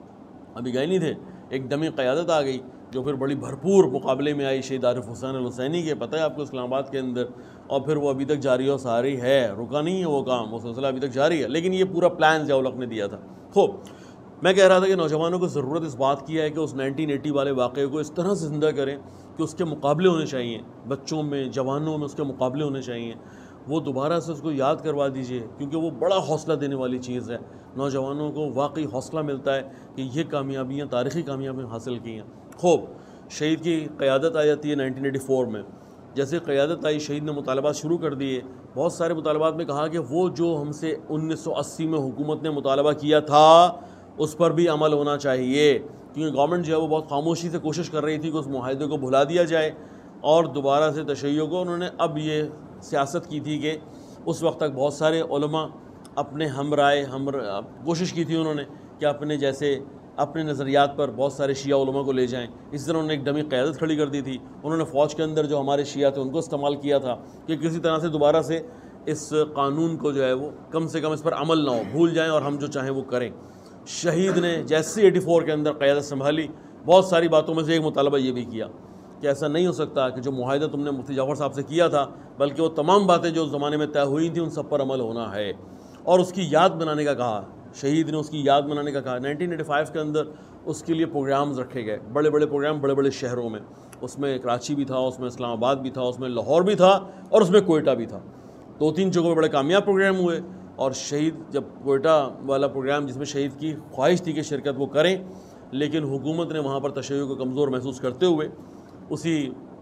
ابھی گئے نہیں تھے, ایک ڈمی قیادت آ گئی جو پھر بڑی بھرپور مقابلے میں آئی شہید عارف حسین الحسینی کے, پتہ ہے آپ کو اسلام آباد کے اندر, اور پھر وہ ابھی تک جاری اور ساری ہے, رکا نہیں ہے وہ کام, وہ سلسلہ ابھی تک جاری ہے. لیکن یہ پورا پلان ضیاء الحق نے دیا تھا. خوب, میں کہہ رہا تھا کہ نوجوانوں کو ضرورت اس بات کی ہے کہ اس 1980 والے واقعے کو اس طرح سے زندہ کریں کہ اس کے مقابلے ہونے چاہیے, بچوں میں, جوانوں میں اس کے مقابلے ہونے چاہیے. وہ دوبارہ سے اس کو یاد کروا دیجئے, کیونکہ وہ بڑا حوصلہ دینے والی چیز ہے. نوجوانوں کو واقعی حوصلہ ملتا ہے کہ یہ کامیابیاں, تاریخی کامیابیاں حاصل کی ہیں. خوب, شہید کی قیادت آ جاتی ہے 1984 میں. جیسے قیادت آئی, شہید نے مطالبات شروع کر دیے. بہت سارے مطالبات میں کہا کہ وہ جو ہم سے 1980 میں حکومت نے مطالبہ کیا تھا اس پر بھی عمل ہونا چاہیے, کیونکہ گورنمنٹ جو ہے وہ بہت خاموشی سے کوشش کر رہی تھی کہ اس معاہدے کو بھلا دیا جائے, اور دوبارہ سے تشیع کو انہوں نے اب یہ سیاست کی تھی کہ اس وقت تک بہت سارے علماء اپنے ہمرائے کوشش کی تھی انہوں نے کہ اپنے جیسے اپنے نظریات پر بہت سارے شیعہ علماء کو لے جائیں. اس طرح انہوں نے ایک ڈمی قیادت کھڑی کر دی تھی. انہوں نے فوج کے اندر جو ہمارے شیعہ تھے ان کو استعمال کیا تھا کہ کسی طرح سے دوبارہ سے اس قانون کو جو ہے وہ کم سے کم اس پر عمل نہ ہو, بھول جائیں اور ہم جو چاہیں وہ کریں. شہید نے جیسے 84 کے اندر قیادت سنبھالی, بہت ساری باتوں میں سے ایک مطالبہ یہ بھی کیا کہ ایسا نہیں ہو سکتا کہ جو معاہدہ تم نے مفتی جعفر صاحب سے کیا تھا, بلکہ وہ تمام باتیں جو اس زمانے میں طے ہوئی تھیں ان سب پر عمل ہونا ہے, اور اس کی یاد بنانے کا کہا. شہید نے اس کی یاد بنانے کا کہا. 1985 کے اندر اس کے لیے پروگرامز رکھے گئے, بڑے بڑے پروگرام بڑے بڑے شہروں میں. اس میں کراچی بھی تھا, اس میں اسلام آباد بھی تھا, اس میں لاہور بھی تھا, اور اس میں کوئٹہ بھی تھا. 2-3 جگہوں پہ بڑے کامیاب پروگرام ہوئے. اور شہید جب کوئٹہ والا پروگرام جس میں شہید کی خواہش تھی کہ شرکت وہ کریں, لیکن حکومت نے وہاں پر تشیع کو کمزور محسوس کرتے ہوئے اسی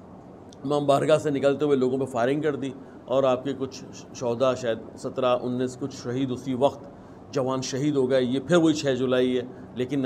امام بارگاہ سے نکلتے ہوئے لوگوں پہ فائرنگ کر دی, اور آپ کے کچھ شہداء, شاید 17-19 کچھ شہید اسی وقت جوان شہید ہو گئے. یہ پھر وہی 6 جولائی ہے, لیکن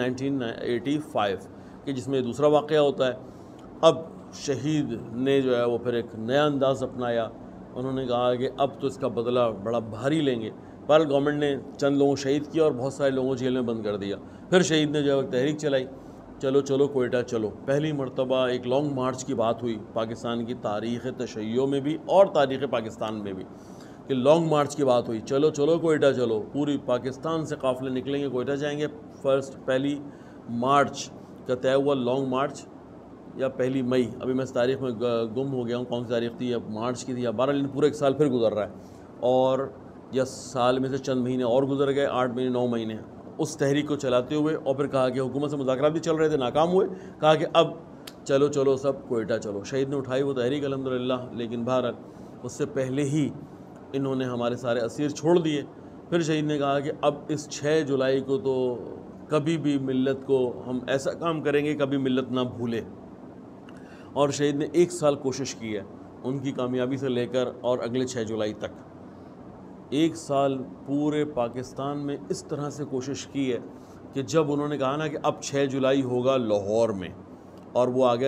1985 کہ جس میں دوسرا واقعہ ہوتا ہے. اب شہید نے جو ہے وہ پھر ایک نیا انداز اپنایا. انہوں نے کہا کہ اب تو اس کا بدلہ بڑا بھاری لیں گے. پر گورنمنٹ نے چند لوگوں شہید کیا اور بہت سارے لوگوں کو جیل میں بند کر دیا. پھر شہید نے جو ہے تحریک چلائی, چلو چلو کوئٹہ چلو. پہلی مرتبہ ایک لانگ مارچ کی بات ہوئی پاکستان کی تاریخ تشیع میں بھی اور تاریخ پاکستان میں بھی, کہ لانگ مارچ کی بات ہوئی, چلو چلو کوئٹہ چلو. پوری پاکستان سے قافلے نکلیں گے, کوئٹہ جائیں گے. پہلی مارچ کا طے ہوا لانگ مارچ, یا 1 مئی, ابھی میں اس تاریخ میں گم ہو گیا ہوں کون سی تاریخ تھی, یا مارچ کی تھی یا 12, لیکن پورا 1 سال پھر گزر رہا ہے. اور یا سال میں سے چند مہینے اور گزر گئے, 8 مہینے 9 مہینے اس تحریک کو چلاتے ہوئے. اور پھر کہا کہ حکومت سے مذاکرات بھی چل رہے تھے, ناکام ہوئے. کہا کہ اب چلو چلو سب کوئٹہ چلو. شہید نے اٹھائی وہ تحریک الحمدللہ, لیکن بہرحال اس سے پہلے ہی انہوں نے ہمارے سارے اسیر چھوڑ دیے. پھر شہید نے کہا کہ اب اس 6 جولائی کو تو کبھی بھی ملت کو ہم ایسا کام کریں گے کبھی ملت نہ بھولے. اور شہید نے 1 سال کوشش کی ہے. ان کی کامیابی سے لے کر اور اگلے 6 جولائی تک 1 سال پورے پاکستان میں اس طرح سے کوشش کی ہے کہ جب انہوں نے کہا نا کہ اب 6 جولائی ہوگا لاہور میں، اور وہ آ گیا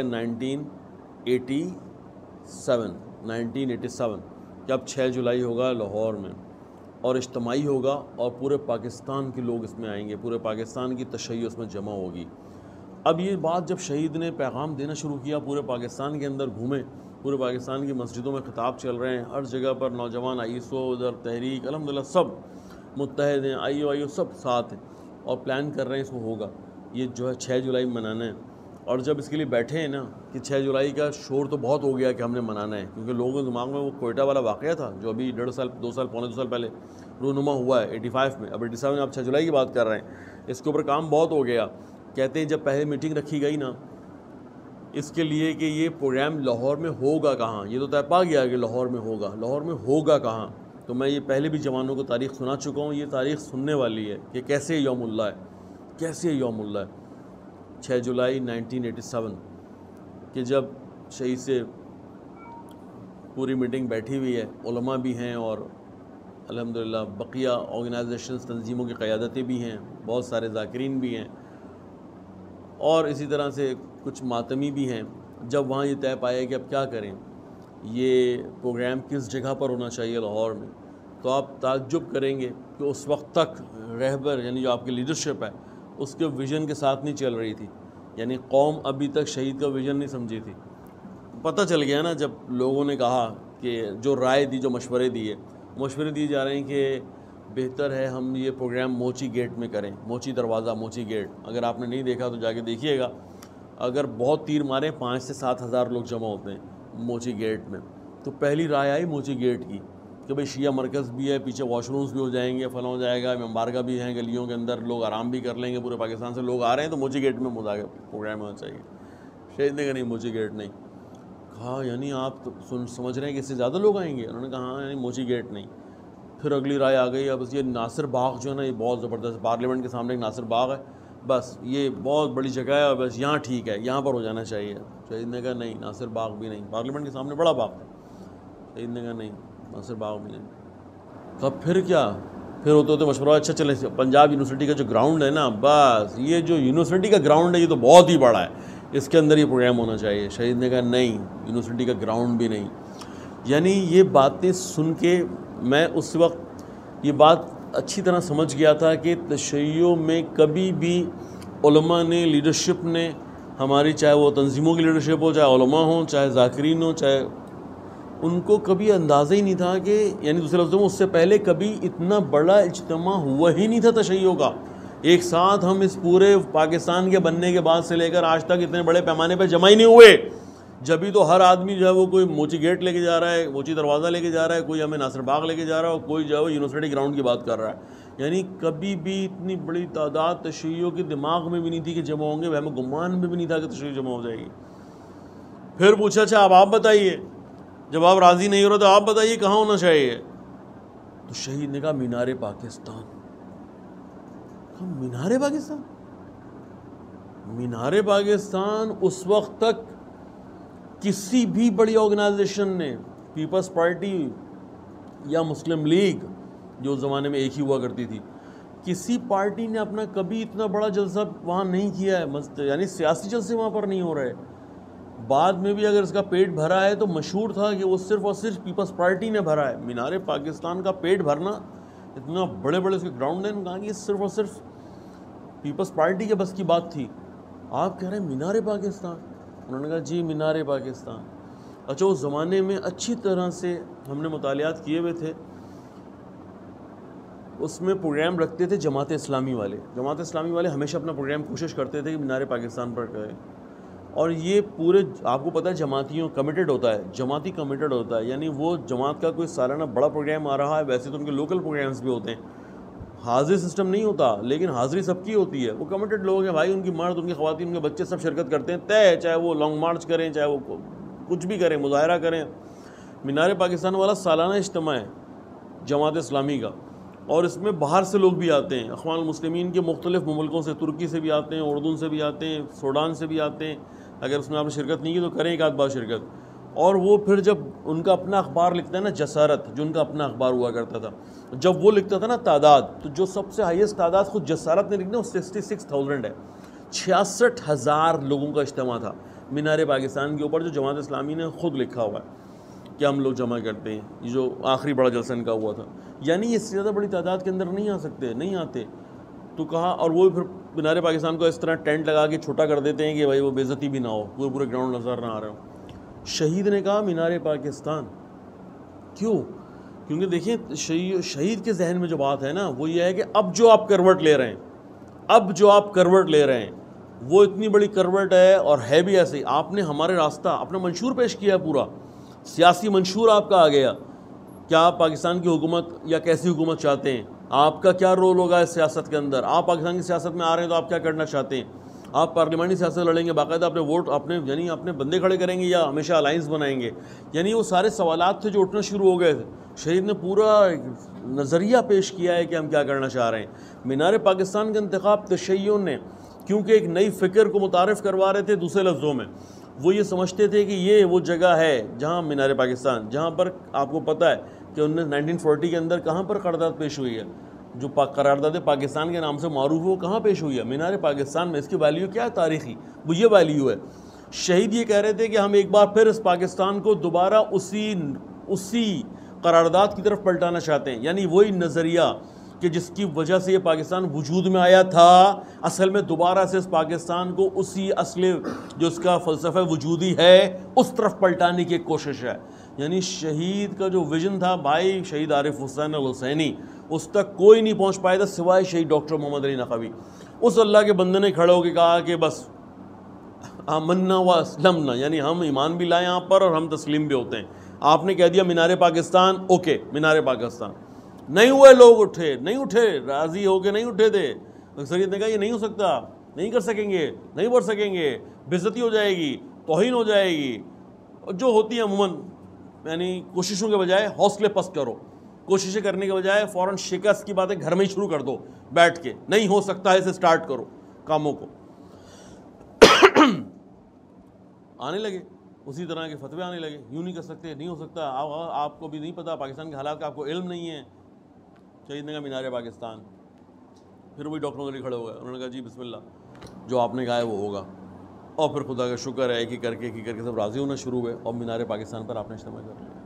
1987 کہ اب 6 جولائی ہوگا لاہور میں اور اجتماعی ہوگا اور پورے پاکستان کے لوگ اس میں آئیں گے، پورے پاکستان کی تشیع اس میں جمع ہوگی۔ اب یہ بات جب شہید نے پیغام دینا شروع کیا، پورے پاکستان کے اندر گھومے، پورے پاکستان کی مسجدوں میں خطاب چل رہے ہیں، ہر جگہ پر نوجوان آئیسو ادھر تحریک الحمدللہ سب متحد ہیں، آئیو سب ساتھ ہیں اور پلان کر رہے ہیں اس کو ہوگا، یہ جو ہے 6 جولائی منانا ہے۔ اور جب اس کے لیے بیٹھے ہیں نا کہ 6 جولائی کا شور تو بہت ہو گیا کہ ہم نے منانا ہے، کیونکہ لوگوں کے دماغ میں وہ کوئٹہ والا واقعہ تھا جو ابھی 1.5 پونے 2 سال پہلے رونما ہوا ہے 85 میں، اب 87 میں آپ 6 جولائی کی بات کر رہے ہیں، اس کے اوپر کام بہت ہو گیا۔ کہتے ہیں جب پہلے میٹنگ رکھی گئی نا اس کے لیے کہ یہ پروگرام لاہور میں ہوگا کہاں، یہ تو طے پا گیا کہ لاہور میں ہوگا، لاہور میں ہوگا کہاں؟ تو میں یہ پہلے بھی جوانوں کو تاریخ سنا چکا ہوں، یہ تاریخ سننے والی ہے کہ کیسے یوم اللہ ہے، کیسے یوم اللہ ہے 6 جولائی 1987 کہ جب شہید سے پوری میٹنگ بیٹھی ہوئی ہے، علماء بھی ہیں اور الحمدللہ بقیہ آرگنائزیشنز تنظیموں کی قیادتیں بھی ہیں، بہت سارے ذاکرین بھی ہیں اور اسی طرح سے کچھ ماتمی بھی ہیں۔ جب وہاں یہ طے پایا کہ اب کیا کریں، یہ پروگرام کس جگہ پر ہونا چاہیے لاہور میں، تو آپ تعجب کریں گے کہ اس وقت تک رہبر یعنی جو آپ کی لیڈرشپ ہے اس کے ویژن کے ساتھ نہیں چل رہی تھی، یعنی قوم ابھی تک شہید کا ویژن نہیں سمجھی تھی۔ پتہ چل گیا نا جب لوگوں نے کہا کہ جو رائے دی، جو مشورے دیے جا رہے ہیں کہ بہتر ہے ہم یہ پروگرام موچی گیٹ میں کریں، موچی دروازہ، موچی گیٹ۔ اگر آپ نے نہیں دیکھا تو جا کے دیکھیے گا، اگر بہت تیر ماریں 5 سے 7 ہزار لوگ جمع ہوتے ہیں موچی گیٹ میں۔ تو پہلی رائے آئی موچی گیٹ کی کہ بھئی شیعہ مرکز بھی ہے، پیچھے واش رومز بھی ہو جائیں گے، فلاں ہو جائے گا، امام بارگاہ بھی ہیں گلیوں کے اندر، لوگ آرام بھی کر لیں گے، پورے پاکستان سے لوگ آ رہے ہیں تو موچی گیٹ میں پروگرام ہونا چاہیے۔ شہید نے کہا نہیں موچی گیٹ نہیں۔ کہا یعنی آپ تو سمجھ رہے ہیں کہ اس سے زیادہ لوگ آئیں گے؟ انہوں نے کہا ہاں یعنی موچی گیٹ نہیں۔ پھر اگلی رائے آ گئی، اب یہ ناصر باغ جو ہے نا یہ بہت زبردست، پارلیمنٹ کے سامنے ایک ناصر باغ ہے، بس یہ بہت بڑی جگہ ہے اور بس یہاں ٹھیک ہے، یہاں پر ہو جانا چاہیے۔ شہید نے کہا نہیں ناصر باغ بھی نہیں، پارلیمنٹ کے سامنے بڑا باغ تھا، شہید نے کہا نہیں ناصر باغ بھی نہیں۔ کہا پھر کیا؟ پھر ہوتے مشورہ، اچھا چلیں پنجاب یونیورسٹی کا جو گراؤنڈ ہے نا، بس یہ جو یونیورسٹی کا گراؤنڈ ہے یہ تو بہت ہی بڑا ہے، اس کے اندر یہ پروگرام ہونا چاہیے۔ شہید نے کہا نہیں یونیورسٹی کا گراؤنڈ بھی نہیں۔ یعنی یہ باتیں سن کے میں اس وقت یہ بات اچھی طرح سمجھ گیا تھا کہ تشیع میں کبھی بھی علماء نے، لیڈرشپ نے ہماری، چاہے وہ تنظیموں کی لیڈرشپ ہو، چاہے علماء ہوں، چاہے ذاکرین ہوں، چاہے ان کو کبھی اندازہ ہی نہیں تھا کہ یعنی دوسرے لفظوں میں اس سے پہلے کبھی اتنا بڑا اجتماع ہوا ہی نہیں تھا تشیع کا۔ ایک ساتھ ہم اس پورے پاکستان کے بننے کے بعد سے لے کر آج تک اتنے بڑے پیمانے پہ جمع ہی نہیں ہوئے۔ جبھی تو ہر آدمی جو ہے وہ کوئی موچی گیٹ لے کے جا رہا ہے، موچی دروازہ لے کے جا رہا ہے، کوئی ہمیں ناصر باغ لے کے جا رہا ہے اور کوئی جو ہے وہ یونیورسٹی گراؤنڈ کی بات کر رہا ہے۔ یعنی کبھی بھی اتنی بڑی تعداد تشیع کے دماغ میں بھی نہیں تھی کہ جمع ہوں گے، ہمیں گمان میں بھی نہیں تھا کہ تشیع جمع ہو جائے گی۔ پھر پوچھا اچھا اب آپ بتائیے، جب آپ راضی نہیں ہو رہے تو آپ بتائیے کہاں ہونا چاہیے؟ تو شہید نے کہا مینار پاکستان۔ مینار پاکستان؟ مینار پاکستان اس وقت تک کسی بھی بڑی آرگنائزیشن نے، پیپلز پارٹی یا مسلم لیگ جو اس زمانے میں ایک ہی ہوا کرتی تھی، کسی پارٹی نے اپنا کبھی اتنا بڑا جلسہ وہاں نہیں کیا ہے، یعنی سیاسی جلسے وہاں پر نہیں ہو رہے۔ بعد میں بھی اگر اس کا پیٹ بھرا ہے تو مشہور تھا کہ وہ صرف اور صرف پیپلز پارٹی نے بھرا ہے۔ مینار پاکستان کا پیٹ بھرنا، اتنا بڑے بڑے اس کے گراؤنڈ ہیں، کہا کہ یہ صرف اور صرف پیپلز پارٹی کے بس کی بات تھی۔ آپ کہہ رہے ہیں مینار پاکستان؟ انہوں نے کہا جی مینار پاکستان۔ اچھا اس زمانے میں اچھی طرح سے ہم نے مطالعات کیے ہوئے تھے، اس میں پروگرام رکھتے تھے جماعت اسلامی والے۔ جماعت اسلامی والے ہمیشہ اپنا پروگرام کوشش کرتے تھے کہ مینار پاکستان پر کریں، اور یہ پورے آپ کو پتہ ہے جماعتیوں کمیٹڈ ہوتا ہے، جماعتی کمیٹڈ ہوتا ہے، یعنی وہ جماعت کا کوئی سالانہ بڑا پروگرام آ رہا ہے، ویسے تو ان کے لوکل پروگرامز بھی ہوتے ہیں، حاضری سسٹم نہیں ہوتا، لیکن حاضری سب کی ہوتی ہے۔ وہ کمیٹڈ لوگ ہیں بھائی، ان کی مرد، ان کی خواتین، ان کے بچے سب شرکت کرتے ہیں، طے ہے، چاہے وہ لانگ مارچ کریں، چاہے وہ کچھ بھی کریں، مظاہرہ کریں۔ مینار پاکستان والا سالانہ اجتماع ہے جماعت اسلامی کا، اور اس میں باہر سے لوگ بھی آتے ہیں، اخوان المسلمین کے مختلف ممالکوں سے، ترکی سے بھی آتے ہیں، اردن سے بھی آتے ہیں، سوڈان سے بھی آتے ہیں۔ اگر اس میں آپ نے شرکت نہیں کی تو کریں ایک آدھ بار شرکت۔ اور وہ پھر جب ان کا اپنا اخبار لکھتا ہے نا جسارت، جو ان کا اپنا اخبار ہوا کرتا تھا، جب وہ لکھتا تھا نا تعداد، تو جو سب سے ہائیسٹ تعداد خود جسارت نے لکھنا وہ 66,000 ہے. 66,000 لوگوں کا اجتماع تھا مینار پاکستان کے اوپر، جو جماعت اسلامی نے خود لکھا ہوا ہے کہ ہم لوگ جمع کرتے ہیں. یہ جو آخری بڑا جلسہ ان کا ہوا تھا، یعنی اس سے زیادہ بڑی تعداد کے اندر نہیں آ سکتے، نہیں آتے. تو کہا، اور وہ پھر مینار پاکستان کو اس طرح ٹینٹ لگا کے چھوٹا کر دیتے ہیں کہ بھائی وہ بے عزتی بھی نہ ہو، پورے پورے گراؤنڈ نظر نہ آ رہے ہوں. شہید نے کہا مینار پاکستان کیوں؟ کیونکہ دیکھیں شہید کے ذہن میں جو بات ہے نا وہ یہ ہے کہ اب جو آپ کروٹ لے رہے ہیں وہ اتنی بڑی کروٹ ہے، اور ہے بھی ایسے. آپ نے ہمارے راستہ اپنا منشور پیش کیا، پورا سیاسی منشور آپ کا آ گیا. کیا آپ پاکستان کی حکومت یا کیسی حکومت چاہتے ہیں؟ آپ کا کیا رول ہوگا اس سیاست کے اندر؟ آپ پاکستان کی سیاست میں آ رہے ہیں تو آپ کیا کرنا چاہتے ہیں؟ آپ پارلیمانی سیاست لڑیں گے باقاعدہ، اپنے ووٹ یعنی اپنے بندے کھڑے کریں گے یا ہمیشہ الائنس بنائیں گے؟ یعنی وہ سارے سوالات تھے جو اٹھنا شروع ہو گئے تھے. شہید نے پورا نظریہ پیش کیا ہے کہ ہم کیا کرنا چاہ رہے ہیں. مینار پاکستان کا انتخاب تشیع نے، کیونکہ ایک نئی فکر کو متعارف کروا رہے تھے. دوسرے لفظوں میں وہ یہ سمجھتے تھے کہ یہ وہ جگہ ہے جہاں مینار پاکستان، جہاں پر آپ کو پتہ ہے کہ 1940 کے اندر کہاں پر قرارداد پیش ہوئی ہے، جو قرارداد پاکستان کے نام سے معروف ہے، وہ کہاں پیش ہوئی ہے؟ مینار پاکستان میں. اس کی ویلیو کیا ہے تاریخی؟ وہ یہ ویلیو ہے. شہید یہ کہہ رہے تھے کہ ہم ایک بار پھر اس پاکستان کو دوبارہ اسی قرارداد کی طرف پلٹانا چاہتے ہیں. یعنی وہی نظریہ کہ جس کی وجہ سے یہ پاکستان وجود میں آیا تھا، اصل میں دوبارہ سے اس پاکستان کو اسی اصل جو اس کا فلسفہ وجودی ہے اس طرف پلٹانے کی ایک کوشش ہے. یعنی شہید کا جو ویژن تھا بھائی شہید عارف حسین الحسینی، اس تک کوئی نہیں پہنچ پایا تھا سوائے شہید ڈاکٹر محمد علی نقوی. اس اللہ کے بندے نے کھڑے ہو کے کہا کہ بس آمنا و اسلمنا، یعنی ہم ایمان بھی لائیں آپ پر اور ہم تسلیم بھی ہوتے ہیں. آپ نے کہہ دیا مینار پاکستان، اوکے مینار پاکستان. نہیں ہوئے، لوگ نہیں اٹھے، راضی ہو کے نہیں اٹھے تھے. اکثریت نے کہا یہ نہیں ہو سکتا، نہیں کر سکیں گے، نہیں بڑھ سکیں گے، بے عزتی ہو جائے گی، توہین ہو جائے گی. جو ہوتی ہے عموماً، یعنی کوششوں کے بجائے حوصلے پست کرو، کوششیں کرنے کے بجائے فوراً شکست کی باتیں گھر میں ہی شروع کر دو بیٹھ کے. نہیں ہو سکتا ہے اسے سٹارٹ کرو کاموں کو. آنے لگے اسی طرح کے فتوے آنے لگے، یوں نہیں کر سکتے، نہیں ہو سکتا، آپ کو بھی نہیں پتا پاکستان کے حالات کا، آپ کو علم نہیں ہے. شہید نے کہا مینار پاکستان. پھر وہی ڈاکٹر علی کھڑے ہو گئے، انہوں نے کہا جی بسم اللہ، جو آپ نے کہا ہے وہ ہوگا. اور پھر خدا کا شکر ہے ایک کر کے سب راضی ہونا شروع ہوئے اور مینار پاکستان پر آپ نے اجتماع کر لیا.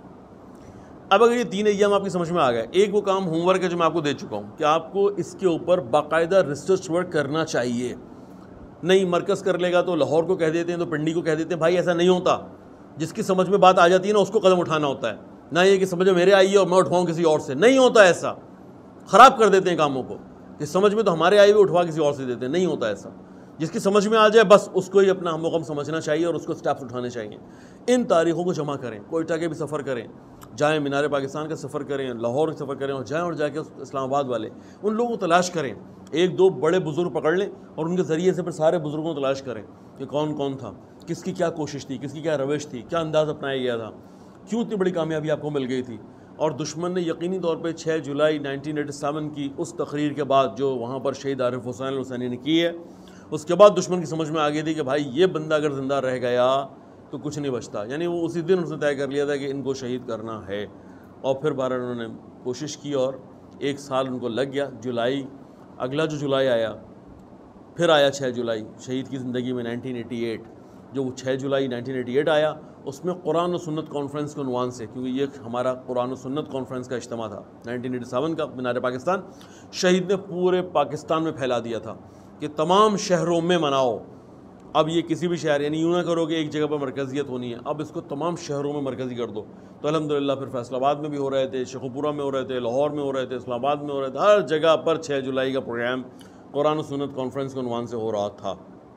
اب اگر یہ 3 ایام آپ کی سمجھ میں آ گئے، ایک وہ کام ہوم ورک ہے جو میں آپ کو دے چکا ہوں کہ آپ کو اس کے اوپر باقاعدہ ریسرچ ورک کرنا چاہیے. نہیں مرکز کر لے گا تو لاہور کو کہہ دیتے ہیں، تو پنڈی کو کہہ دیتے ہیں. بھائی ایسا نہیں ہوتا. جس کی سمجھ میں بات آ جاتی ہے نا اس کو قدم اٹھانا ہوتا ہے، نہ یہ کہ سمجھ میں میرے آئی ہے اور میں اٹھواؤں کسی اور سے. نہیں ہوتا ایسا، خراب کر دیتے ہیں کاموں کو کہ سمجھ میں تو ہمارے آئی ہوئے اٹھوا کسی اور سے دیتے ہیں. نہیں ہوتا ایسا. جس کی سمجھ میں آ جائے بس اس کو ہی اپنا ہم و غم سمجھنا چاہیے اور اس کو سٹیپس اٹھانے چاہیے. ان تاریخوں کو جمع کریں، کوئٹہ کے بھی سفر کریں، جائیں مینار پاکستان کا سفر کریں، لاہور کا سفر کریں، اور جائیں اور جا کے اسلام آباد والے ان لوگوں کو تلاش کریں. 1-2 بڑے بزرگ پکڑ لیں اور ان کے ذریعے سے پھر سارے بزرگوں کو تلاش کریں کہ کون کون تھا، کس کی کیا کوشش تھی، کس کی کیا روش تھی، کیا انداز اپنایا گیا تھا، کیوں اتنی بڑی کامیابی آپ کو مل گئی تھی. اور دشمن نے یقینی طور پہ 6 جولائی 1987 کی اس تقریر کے بعد جو وہاں پر شہید عارف حسین الحسینی نے کی ہے، اس کے بعد دشمن کی سمجھ میں آ گئی تھی کہ بھائی یہ بندہ اگر زندہ رہ گیا تو کچھ نہیں بچتا. یعنی وہ اسی دن اس نے طے کر لیا تھا کہ ان کو شہید کرنا ہے. اور پھر بہرحال انہوں نے کوشش کی اور 1 سال ان کو لگ گیا. اگلا جو جولائی آیا، پھر آیا 6 جولائی شہید کی زندگی میں 1988. جو 6 جولائی 1988 آیا اس میں قرآن و سنت کانفرنس کے عنوان سے، کیونکہ یہ ہمارا قرآن و سنت کانفرنس کا اجتماع تھا 1987 کا مینار پاکستان، شہید نے پورے پاکستان میں پھیلا دیا تھا کہ تمام شہروں میں مناؤ. اب یہ کسی بھی شہر، یعنی یوں نہ کرو کہ ایک جگہ پر مرکزیت ہونی ہے، اب اس کو تمام شہروں میں مرکزی کر دو. تو الحمدللہ پھر فیصل آباد میں بھی ہو رہے تھے، شیخوپورہ میں ہو رہے تھے، لاہور میں ہو رہے تھے، اسلام آباد میں ہو رہے تھے. ہر جگہ پر 6 جولائی کا پروگرام قرآن و سنت کانفرنس کے عنوان سے ہو رہا تھا.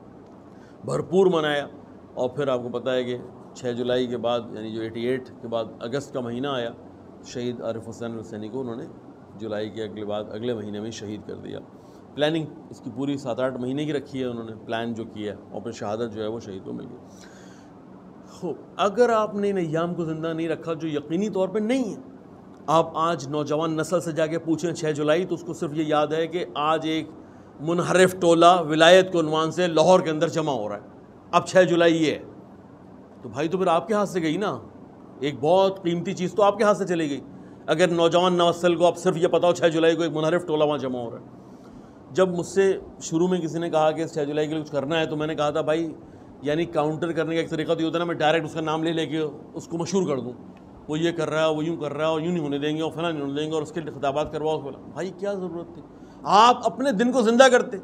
بھرپور منایا. اور پھر آپ کو پتہ ہے کہ 6 جولائی کے بعد، یعنی جو 88 کے بعد اگست کا مہینہ آیا، شہید عارف حسین الحسینی کو انہوں نے جولائی کے اگلے مہینے میں شہید کر دیا. پلاننگ اس کی پوری 7-8 مہینے کی رکھی ہے انہوں نے، پلان جو کیا ہے، اور پھر شہادت جو ہے وہ شہید کو مل گئی. اگر آپ نے ان ایام کو زندہ نہیں رکھا، جو یقینی طور پہ نہیں ہے، آپ آج نوجوان نسل سے جا کے پوچھیں 6 جولائی تو اس کو صرف یہ یاد ہے کہ آج ایک منحرف ٹولہ ولایت کے عنوان سے لاہور کے اندر جمع ہو رہا ہے. اب 6 جولائی یہ ہے. تو بھائی تو پھر آپ کے ہاتھ سے گئی نا, ایک بہت قیمتی چیز تو آپ کے ہاتھ سے چلی گئی. اگر نوجوان نسل کو اب صرف یہ پتا ہو 6 جولائی کو ایک منحرف ٹولہ وہاں جمع ہو رہا ہے. جب مجھ سے شروع میں کسی نے کہا کہ 6 جولائی کے لیے کچھ کرنا ہے, تو میں نے کہا تھا بھائی یعنی کاؤنٹر کرنے کا ایک طریقہ تو یہ ہوتا ہے نا, میں ڈائریکٹ اس کا نام لے کے اس کو مشہور کر دوں, وہ یہ کر رہا ہے, وہ یوں کر رہا ہے, اور یوں نہیں ہونے دیں گے, اور فلاں نہیں ہونے دیں گے, اور اس کے خطابات کرواؤ. بھائی کیا ضرورت تھی؟ آپ اپنے دن کو زندہ کرتے.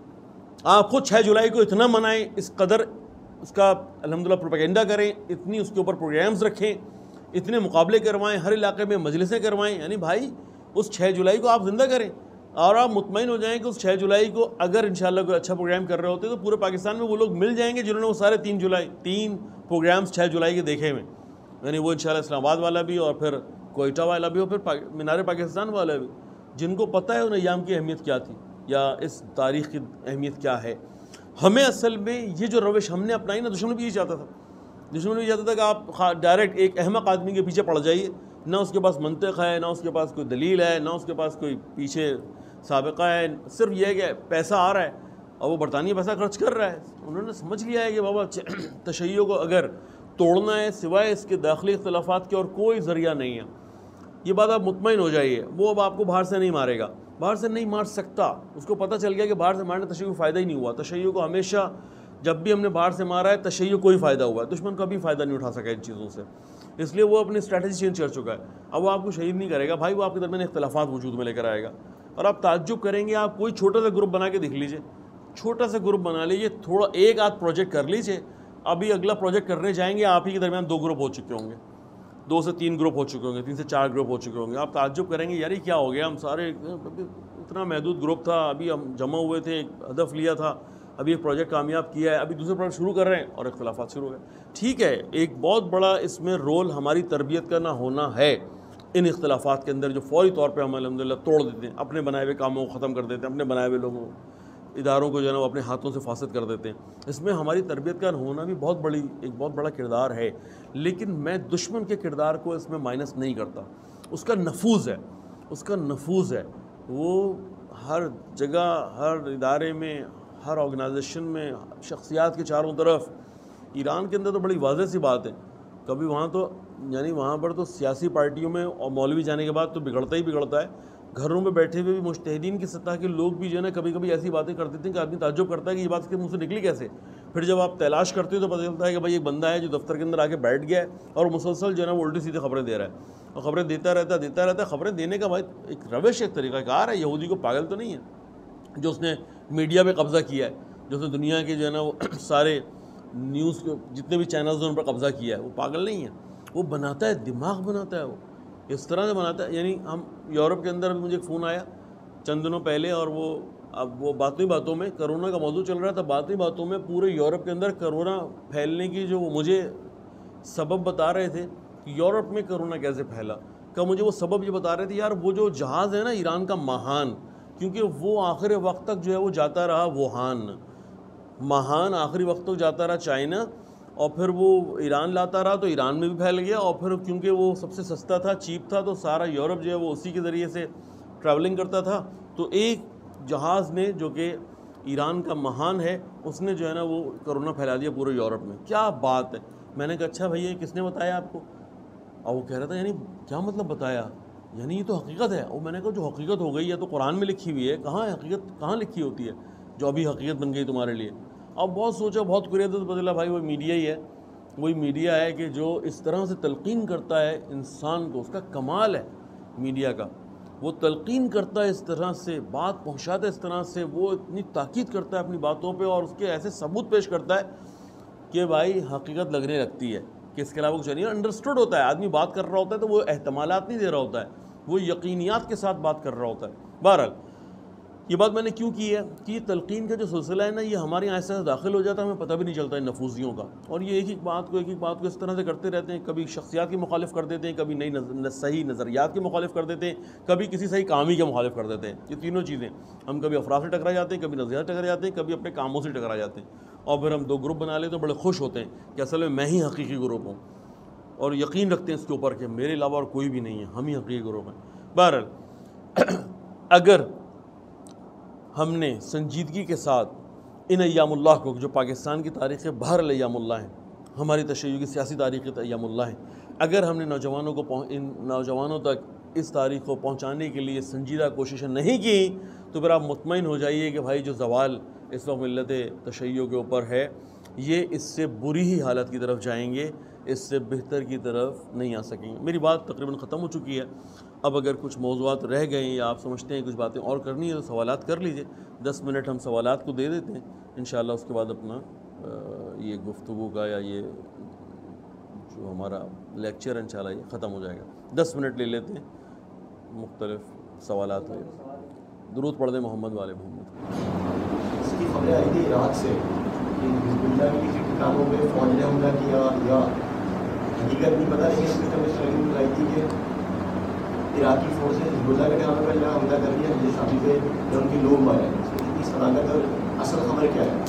آپ خود 6 جولائی کو اتنا منائیں, اس قدر اس کا الحمدللہ پروپیگنڈا کریں, اتنی اس کے اوپر پروگرامز رکھیں, اتنے مقابلے کروائیں, ہر علاقے میں مجلسیں کروائیں. یعنی بھائی اس 6 جولائی کو آپ زندہ کریں, اور آپ مطمئن ہو جائیں کہ اس 6 جولائی کو اگر انشاءاللہ کوئی اچھا پروگرام کر رہے ہوتے تو پورے پاکستان میں وہ لوگ مل جائیں گے جنہوں نے وہ سارے 3 پروگرامز 6 جولائی کے دیکھے ہوئے. یعنی وہ انشاءاللہ اسلام آباد والا بھی, اور پھر کوئٹہ والا بھی, اور پھر مینار پاکستان والا بھی, جن کو پتہ ہے ان ایام کی اہمیت کیا تھی یا اس تاریخ کی اہمیت کیا ہے. ہمیں اصل میں یہ جو روش ہم نے اپنائی نا, دشمن بھی یہی چاہتا تھا. دشمن بھی چاہتا تھا کہ آپ ڈائریکٹ ایک احمق آدمی کے پیچھے پڑ جائیے, نہ اس کے پاس منطق ہے, نہ اس کے پاس کوئی دلیل ہے, نہ اس کے پاس کوئی پیچھے سابقہ ہے, صرف یہ ہے کہ پیسہ آ رہا ہے اور وہ برطانیہ پیسہ خرچ کر رہا ہے. انہوں نے سمجھ لیا ہے کہ بابا تشیع کو اگر توڑنا ہے سوائے اس کے داخلی اختلافات کے اور کوئی ذریعہ نہیں ہے. یہ بات آپ مطمئن ہو جائیے, وہ اب آپ کو باہر سے نہیں مارے گا, باہر سے نہیں مار سکتا. اس کو پتہ چل گیا کہ باہر سے مارنے تشیع کو فائدہ ہی نہیں ہوا. تشیع کو ہمیشہ جب بھی ہم نے باہر سے مارا ہے تشیع کو ہی فائدہ ہوا ہے, دشمن کا بھی فائدہ نہیں اٹھا سکا ان چیزوں سے. اس لیے وہ اپنی اسٹریٹجی چینج کر چکا ہے. اب وہ آپ کو شہید نہیں کرے گا بھائی, وہ آپ کے درمیان اختلافات وجود میں لے کر آئے گا. اور آپ تعجب کریں گے, آپ کوئی چھوٹا سا گروپ بنا کے دیکھ لیجئے, چھوٹا سا گروپ بنا لیجئے, تھوڑا ایک آدھ پروجیکٹ کر لیجئے. ابھی اگلا پروجیکٹ کرنے جائیں گے, آپ ہی کے درمیان 2 گروپ ہو چکے ہوں گے, 2 سے 3 گروپ ہو چکے ہوں گے, 3 سے 4 گروپ ہو چکے ہوں گے. آپ تعجب کریں گے یار یہ کیا ہو گیا, ہم سارے اتنا محدود گروپ تھا, ابھی ہم جمع ہوئے تھے, ایک ہدف لیا تھا, ابھی ایک پروجیکٹ کامیاب کیا ہے, ابھی دوسرے پروجیکٹ شروع کر رہے ہیں اور اختلافات شروع ہو گئے. ٹھیک ہے, ایک بہت بڑا اس میں رول ہماری تربیت کا نہ ہونا ہے ان اختلافات کے اندر, جو فوری طور پہ ہم الحمدللہ توڑ دیتے ہیں, اپنے بنائے ہوئے کاموں کو ختم کر دیتے ہیں, اپنے بنائے ہوئے لوگوں اداروں کو جو ہے نا وہ اپنے ہاتھوں سے فاسد کر دیتے ہیں. اس میں ہماری تربیت کا ہونا بھی ایک بہت بڑا کردار ہے. لیکن میں دشمن کے کردار کو اس میں مائنس نہیں کرتا. اس کا نفوذ ہے, وہ ہر جگہ, ہر ادارے میں, ہر آرگنائزیشن میں, شخصیات کے چاروں طرف. ایران کے اندر تو بڑی واضح سی بات ہے, کبھی وہاں تو یعنی وہاں پر تو سیاسی پارٹیوں میں اور مولوی جانے کے بعد تو بگڑتا ہی بگڑتا ہے. گھروں میں بیٹھے ہوئے بھی مجتہدین کی سطح کے لوگ بھی جو ہے نا کبھی کبھی ایسی باتیں کر دیتے ہیں کہ آدمی تعجب کرتا ہے کہ یہ بات اس کے منہ سے نکلی کیسے. پھر جب آپ تلاش کرتے ہو تو پتہ چلتا ہے کہ بھائی ایک بندہ ہے جو دفتر کے اندر آ کے بیٹھ گیا ہے اور مسلسل جو ہے نا وہ الٹی سیدھی خبریں دے رہا ہے, اور خبریں دیتا رہتا ہے. خبریں دینے کا بھائی ایک روش, ایک طریقہ کار ہے. یہودی کو پاگل تو نہیں ہے جو اس نے میڈیا پہ قبضہ کیا ہے, جو اس نے دنیا کے جو ہے نا وہ سارے نیوز کے جتنے بھی چینلز ہیں ان پر قبضہ کیا ہے. وہ پاگل نہیں ہے, وہ بناتا ہے, دماغ بناتا ہے, وہ اس طرح سے بناتا ہے. یعنی ہم یورپ کے اندر مجھے ایک فون آیا چند دنوں پہلے, اور وہ باتوں میں کرونا کا موضوع چل رہا تھا, باتوں میں پورے یورپ کے اندر کرونا پھیلنے کی جو وہ مجھے سبب بتا رہے تھے کہ یورپ میں کرونا کیسے پھیلا, کہ مجھے وہ سبب یہ بتا رہے تھے یار وہ جو جہاز ہے نا ایران کا ماہان, کیونکہ وہ آخر وقت تک جو ہے وہ جاتا رہا ووہان, ماہان آخری وقت تک جاتا رہا چائنا, اور پھر وہ ایران لاتا رہا تو ایران میں بھی پھیل گیا, اور پھر کیونکہ وہ سب سے سستا تھا, چیپ تھا, تو سارا یورپ جو ہے وہ اسی کے ذریعے سے ٹریولنگ کرتا تھا. تو ایک جہاز نے جو کہ ایران کا ماہان ہے, اس نے جو ہے نا وہ کرونا پھیلا دیا پورے یورپ میں. کیا بات ہے. میں نے کہا اچھا بھائی کس نے بتایا آپ کو؟ اور وہ کہہ رہا تھا یعنی کیا مطلب بتایا, یعنی یہ تو حقیقت ہے. اور میں نے کہا جو حقیقت ہو گئی ہے تو قرآن میں لکھی ہوئی ہے, کہاں حقیقت کہاں لکھی ہوتی ہے جو ابھی حقیقت بن گئی تمہارے لیے. اب بہت سوچا, بہت کریا تو بدلا بھائی وہ میڈیا ہی ہے, وہی میڈیا ہے کہ جو اس طرح سے تلقین کرتا ہے انسان کو. اس کا کمال ہے میڈیا کا, وہ تلقین کرتا ہے اس طرح سے, بات پہنچاتا ہے اس طرح سے, وہ اتنی تاکید کرتا ہے اپنی باتوں پہ, اور اس کے ایسے ثبوت پیش کرتا ہے کہ بھائی حقیقت لگنے لگتی ہے کہ اس کے علاوہ کچھ نہیں. انڈرسٹوڈ ہوتا ہے, آدمی بات کر رہا ہوتا ہے تو وہ احتمالات نہیں دے رہا ہوتا ہے, وہ یقینیات کے ساتھ بات کر رہا ہوتا ہے. بہرحال یہ بات میں نے کیوں کی ہے کہ یہ تلقین کا جو سلسلہ ہے نا یہ ہمارے یہاں ایسا داخل ہو جاتا ہے, ہمیں پتہ بھی نہیں چلتا ہے نفوذیوں کا. اور یہ ایک بات کو اس طرح سے کرتے رہتے ہیں, کبھی شخصیات کی مخالف کر دیتے ہیں, کبھی نئی صحیح نظریات کی مخالف کر دیتے ہیں, کبھی کسی صحیح کام ہی کے مخالف کر دیتے ہیں. یہ تینوں چیزیں, ہم کبھی افراد سے ٹکرا جاتے ہیں, کبھی نظریات ٹکرا جاتے ہیں, کبھی اپنے کاموں سے ٹکرا جاتے ہیں, اور پھر ہم 2 گروپ بنا لیتے ہیں, بڑے خوش ہوتے ہیں کہ اصل میں ہی حقیقی گروپ ہوں, اور یقین رکھتے ہیں اس کے اوپر کہ میرے علاوہ اور کوئی بھی نہیں ہے, ہم ہی حقیقی گروپ ہیں. بہرحال اگر ہم نے سنجیدگی کے ساتھ ان ایام اللہ کو, جو پاکستان کی تاریخ بہر ایام اللہ ہیں, ہماری تشیع کی سیاسی تاریخ ایام اللہ ہیں. اگر ہم نے ان نوجوانوں تک اس تاریخ کو پہنچانے کے لیے سنجیدہ کوششیں نہیں کی تو پھر آپ مطمئن ہو جائیے کہ بھائی جو زوال اس وقت ملت تشیع کے اوپر ہے یہ اس سے بری ہی حالت کی طرف جائیں گے, اس سے بہتر کی طرف نہیں آ سکیں گے. میری بات تقریباً ختم ہو چکی ہے. اب اگر کچھ موضوعات رہ گئے ہیں یا آپ سمجھتے ہیں کچھ باتیں اور کرنی ہے تو سوالات کر لیجئے. 10 منٹ ہم سوالات کو دے دیتے ہیں, انشاءاللہ اس کے بعد اپنا یہ گفتگو کا یا یہ جو ہمارا لیکچر ہے انشاءاللہ یہ ختم ہو جائے گا. 10 منٹ لے لیتے ہیں, مختلف سوالات ہیں. درود پڑھ دیں محمد والے محمد. اس کی خبریں آئی تھی عراق سے کہ حزب اللہ کی کسی ٹھکانوں پہ فوج نے حملہ کیا یا حقیقت نہیں پتہ, لیکن اس میں سمجھ آئی تھی کہ عراقی فورس نے حزب اللہ کے ٹھکانوں پہ حملہ کر دیا, حزب شابی پہ جو ان کے لوگ مارے ہیں. اس کی صداقت اور اصل خبر کیا ہے؟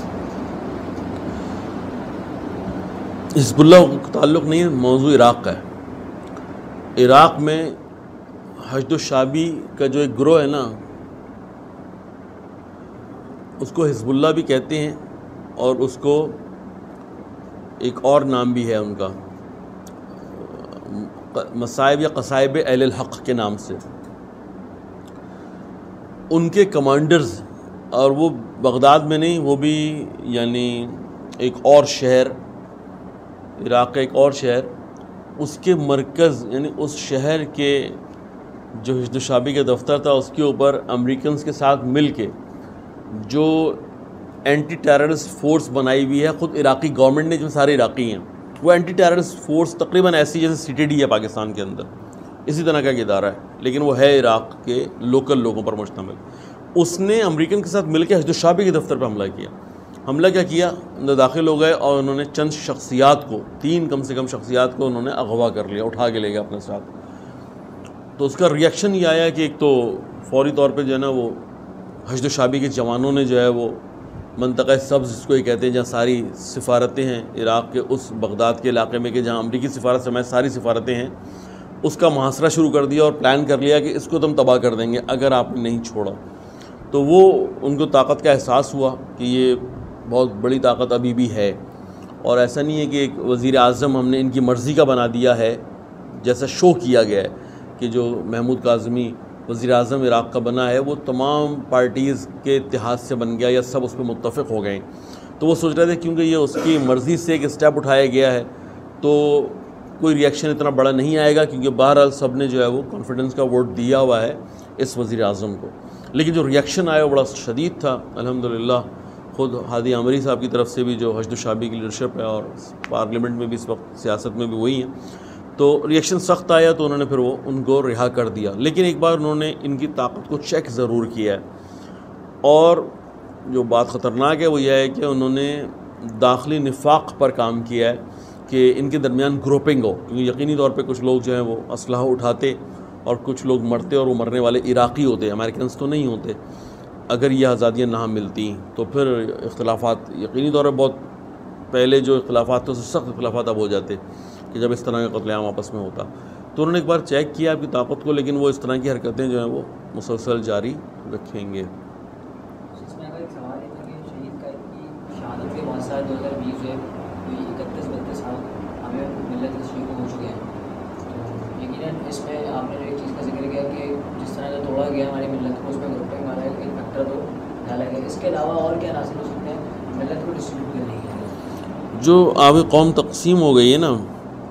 حزب اللہ کا تعلق نہیں ہے, موضوع عراق کا ہے. عراق میں حشد الشعبی کا جو ایک گروہ ہے نا اس کو حزب اللہ بھی کہتے ہیں اور اس کو ایک اور نام بھی ہے ان کا, مصائب یا قصائب اہل الحق کے نام سے. ان کے کمانڈرز, اور وہ بغداد میں نہیں, وہ بھی یعنی ایک اور شہر, عراق کا ایک اور شہر, اس کے مرکز یعنی اس شہر کے جو حشد الشعبی کا دفتر تھا اس کے اوپر امریکنز کے ساتھ مل کے جو اینٹی ٹیررسٹ فورس بنائی ہوئی ہے خود عراقی گورنمنٹ نے, جو سارے عراقی ہیں, وہ اینٹی ٹیررسٹ فورس تقریباً ایسی جیسے سی ٹی ڈی ہے پاکستان کے اندر, اسی طرح کا ایک ادارہ ہے, لیکن وہ ہے عراق کے لوکل لوگوں پر مشتمل. اس نے امریکن کے ساتھ مل کے حشد الشعبی کے دفتر پر حملہ کیا. حملہ کیا کیا, اندر داخل ہو گئے اور انہوں نے چند شخصیات کو, 3 کم سے کم شخصیات کو انہوں نے اغوا کر لیا, اٹھا کے لے گئے اپنے ساتھ. تو اس کا ریئیکشن یہ آیا کہ ایک تو فوری طور پہ جو ہے نا وہ حشد الشعبی کے جوانوں نے جو ہے وہ منطقہ سبز جس کو یہ کہتے ہیں جہاں ساری سفارتیں ہیں عراق کے اس بغداد کے علاقے میں کہ جہاں امریکی سفارت سمیت ساری سفارتیں ہیں, اس کا محاصرہ شروع کر دیا اور پلان کر لیا کہ اس کو تم تباہ کر دیں گے اگر آپ نے نہیں چھوڑا. تو وہ ان کو طاقت کا احساس ہوا کہ یہ بہت بڑی طاقت ابھی بھی ہے, اور ایسا نہیں ہے کہ ایک وزیر اعظم ہم نے ان کی مرضی کا بنا دیا ہے جیسا شو کیا گیا ہے کہ جو محمود کاظمی وزیر اعظم عراق کا بنا ہے وہ تمام پارٹیز کے اتحاد سے بن گیا یا سب اس پہ متفق ہو گئے. تو وہ سوچ رہے تھے کیونکہ یہ اس کی مرضی سے ایک اسٹیپ اٹھایا گیا ہے تو کوئی ریئیکشن اتنا بڑا نہیں آئے گا, کیونکہ بہرحال سب نے جو ہے وہ کانفیڈنس کا ووٹ دیا ہوا ہے اس وزیر اعظم کو. لیکن جو ریئیکشن آیا وہ بڑا شدید تھا. الحمدللہ خود ہادی عامری صاحب کی طرف سے بھی جو حشد الشعبی کی لیڈرشپ ہے اور پارلیمنٹ میں بھی اس وقت سیاست میں بھی وہی ہیں, تو ریئیکشن سخت آیا تو انہوں نے پھر وہ ان کو رہا کر دیا. لیکن ایک بار انہوں نے ان کی طاقت کو چیک ضرور کیا ہے, اور جو بات خطرناک ہے وہ یہ ہے کہ انہوں نے داخلی نفاق پر کام کیا ہے کہ ان کے درمیان گروپنگ ہو, کیونکہ یقینی طور پہ کچھ لوگ جو ہیں وہ اسلحہ اٹھاتے اور کچھ لوگ مرتے, اور وہ مرنے والے عراقی ہوتے, امریکنز تو نہیں ہوتے. اگر یہ آزادیاں نہ ملتی تو پھر اختلافات یقینی طور پر بہت پہلے جو اختلافات تھے اس سے سخت اختلافات اب ہو جاتے کہ جب اس طرح کا قتل عام آپس میں ہوتا. تو انہوں نے ایک بار چیک کیا آپ کی طاقت کو, لیکن وہ اس طرح کی حرکتیں جو ہیں وہ مسلسل جاری رکھیں گے. اس میں اگر ایک سوال ہے کہ شہید کا کی شہادت کے بعد سال 2020 جو ہے 31-32 سال ہمیں ملت تشیع کو ہو چکے ہیں. تو یقیناً اس میں آپ نے جو ایک چیز کا ذکر کیا کہ جس طرح کا توڑا گیا ہماری ملت کو, اس میں گروپنگ ہمارا ایک فیکٹر تو ڈالا گیا. اس کے علاوہ اور کیا عناصر ہو سکتے ہیں ملت کو ڈسٹریبیوٹ کرنے کے لیے؟ جو آب قوم تقسیم ہو گئی ہے نا,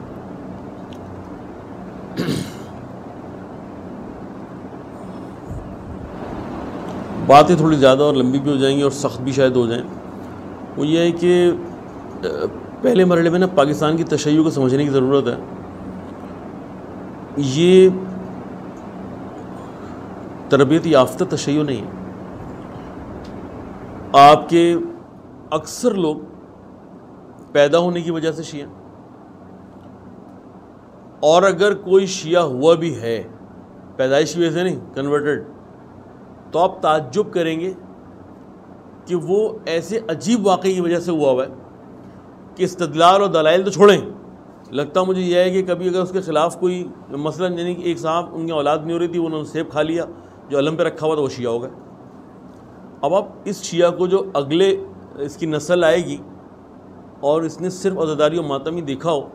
باتیں تھوڑی زیادہ اور لمبی بھی ہو جائیں گی اور سخت بھی شاید ہو جائیں. وہ یہ ہے کہ پہلے مرحلے میں نا پاکستان کی تشیع کو سمجھنے کی ضرورت ہے. یہ تربیت یافتہ تشیع نہیں ہے. آپ کے اکثر لوگ پیدا ہونے کی وجہ سے شیعہ, اور اگر کوئی شیعہ ہوا بھی ہے پیدائشی وجہ سے نہیں, کنورٹڈ, تو آپ تعجب کریں گے کہ وہ ایسے عجیب واقعے کی وجہ سے ہوا ہے کہ استدلال اور دلائل تو چھوڑیں. لگتا مجھے یہ ہے کہ کبھی اگر اس کے خلاف کوئی مثلا, یعنی کہ ایک صاحب ان کی اولاد نہیں ہو رہی تھی, انہوں نے سیب کھا لیا, جو علم پہ رکھا ہوا تھا وہ شیعہ ہو گئے. اب آپ اس شیعہ کو جو اگلے اس کی نسل آئے گی اور اس نے صرف عزاداری و ماتم ہی دیکھا ہو،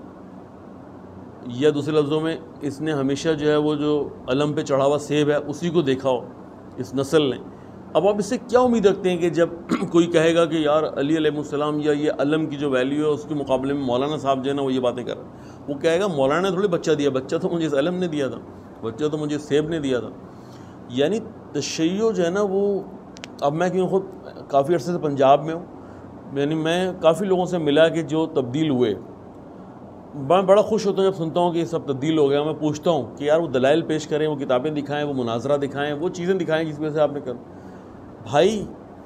یا دوسرے لفظوں میں اس نے ہمیشہ جو ہے وہ جو علم پہ چڑھا ہوا سیب ہے اسی کو دیکھا ہو اس نسل نے، اب آپ اس سے کیا امید رکھتے ہیں کہ جب کوئی کہے گا کہ یار علی علیہ السلام یا یہ علم کی جو ویلیو ہے اس کے مقابلے میں مولانا صاحب جو ہے نا وہ یہ باتیں کر رہے ہیں، وہ کہے گا مولانا نے تھوڑی بچہ دیا، بچہ تو مجھے اس علم نے دیا تھا، بچہ تو مجھے سیب نے دیا تھا۔ یعنی تشیع جو ہے نا وہ، اب میں کیوں خود کافی عرصے سے پنجاب میں ہوں، یعنی میں کافی لوگوں سے ملا کہ جو تبدیل ہوئے، میں بڑا خوش ہوتا ہوں جب سنتا ہوں کہ یہ سب تبدیل ہو گیا۔ میں پوچھتا ہوں کہ یار وہ دلائل پیش کریں، وہ کتابیں دکھائیں، وہ مناظرہ دکھائیں، وہ چیزیں دکھائیں جس وجہ سے آپ نے کر، بھائی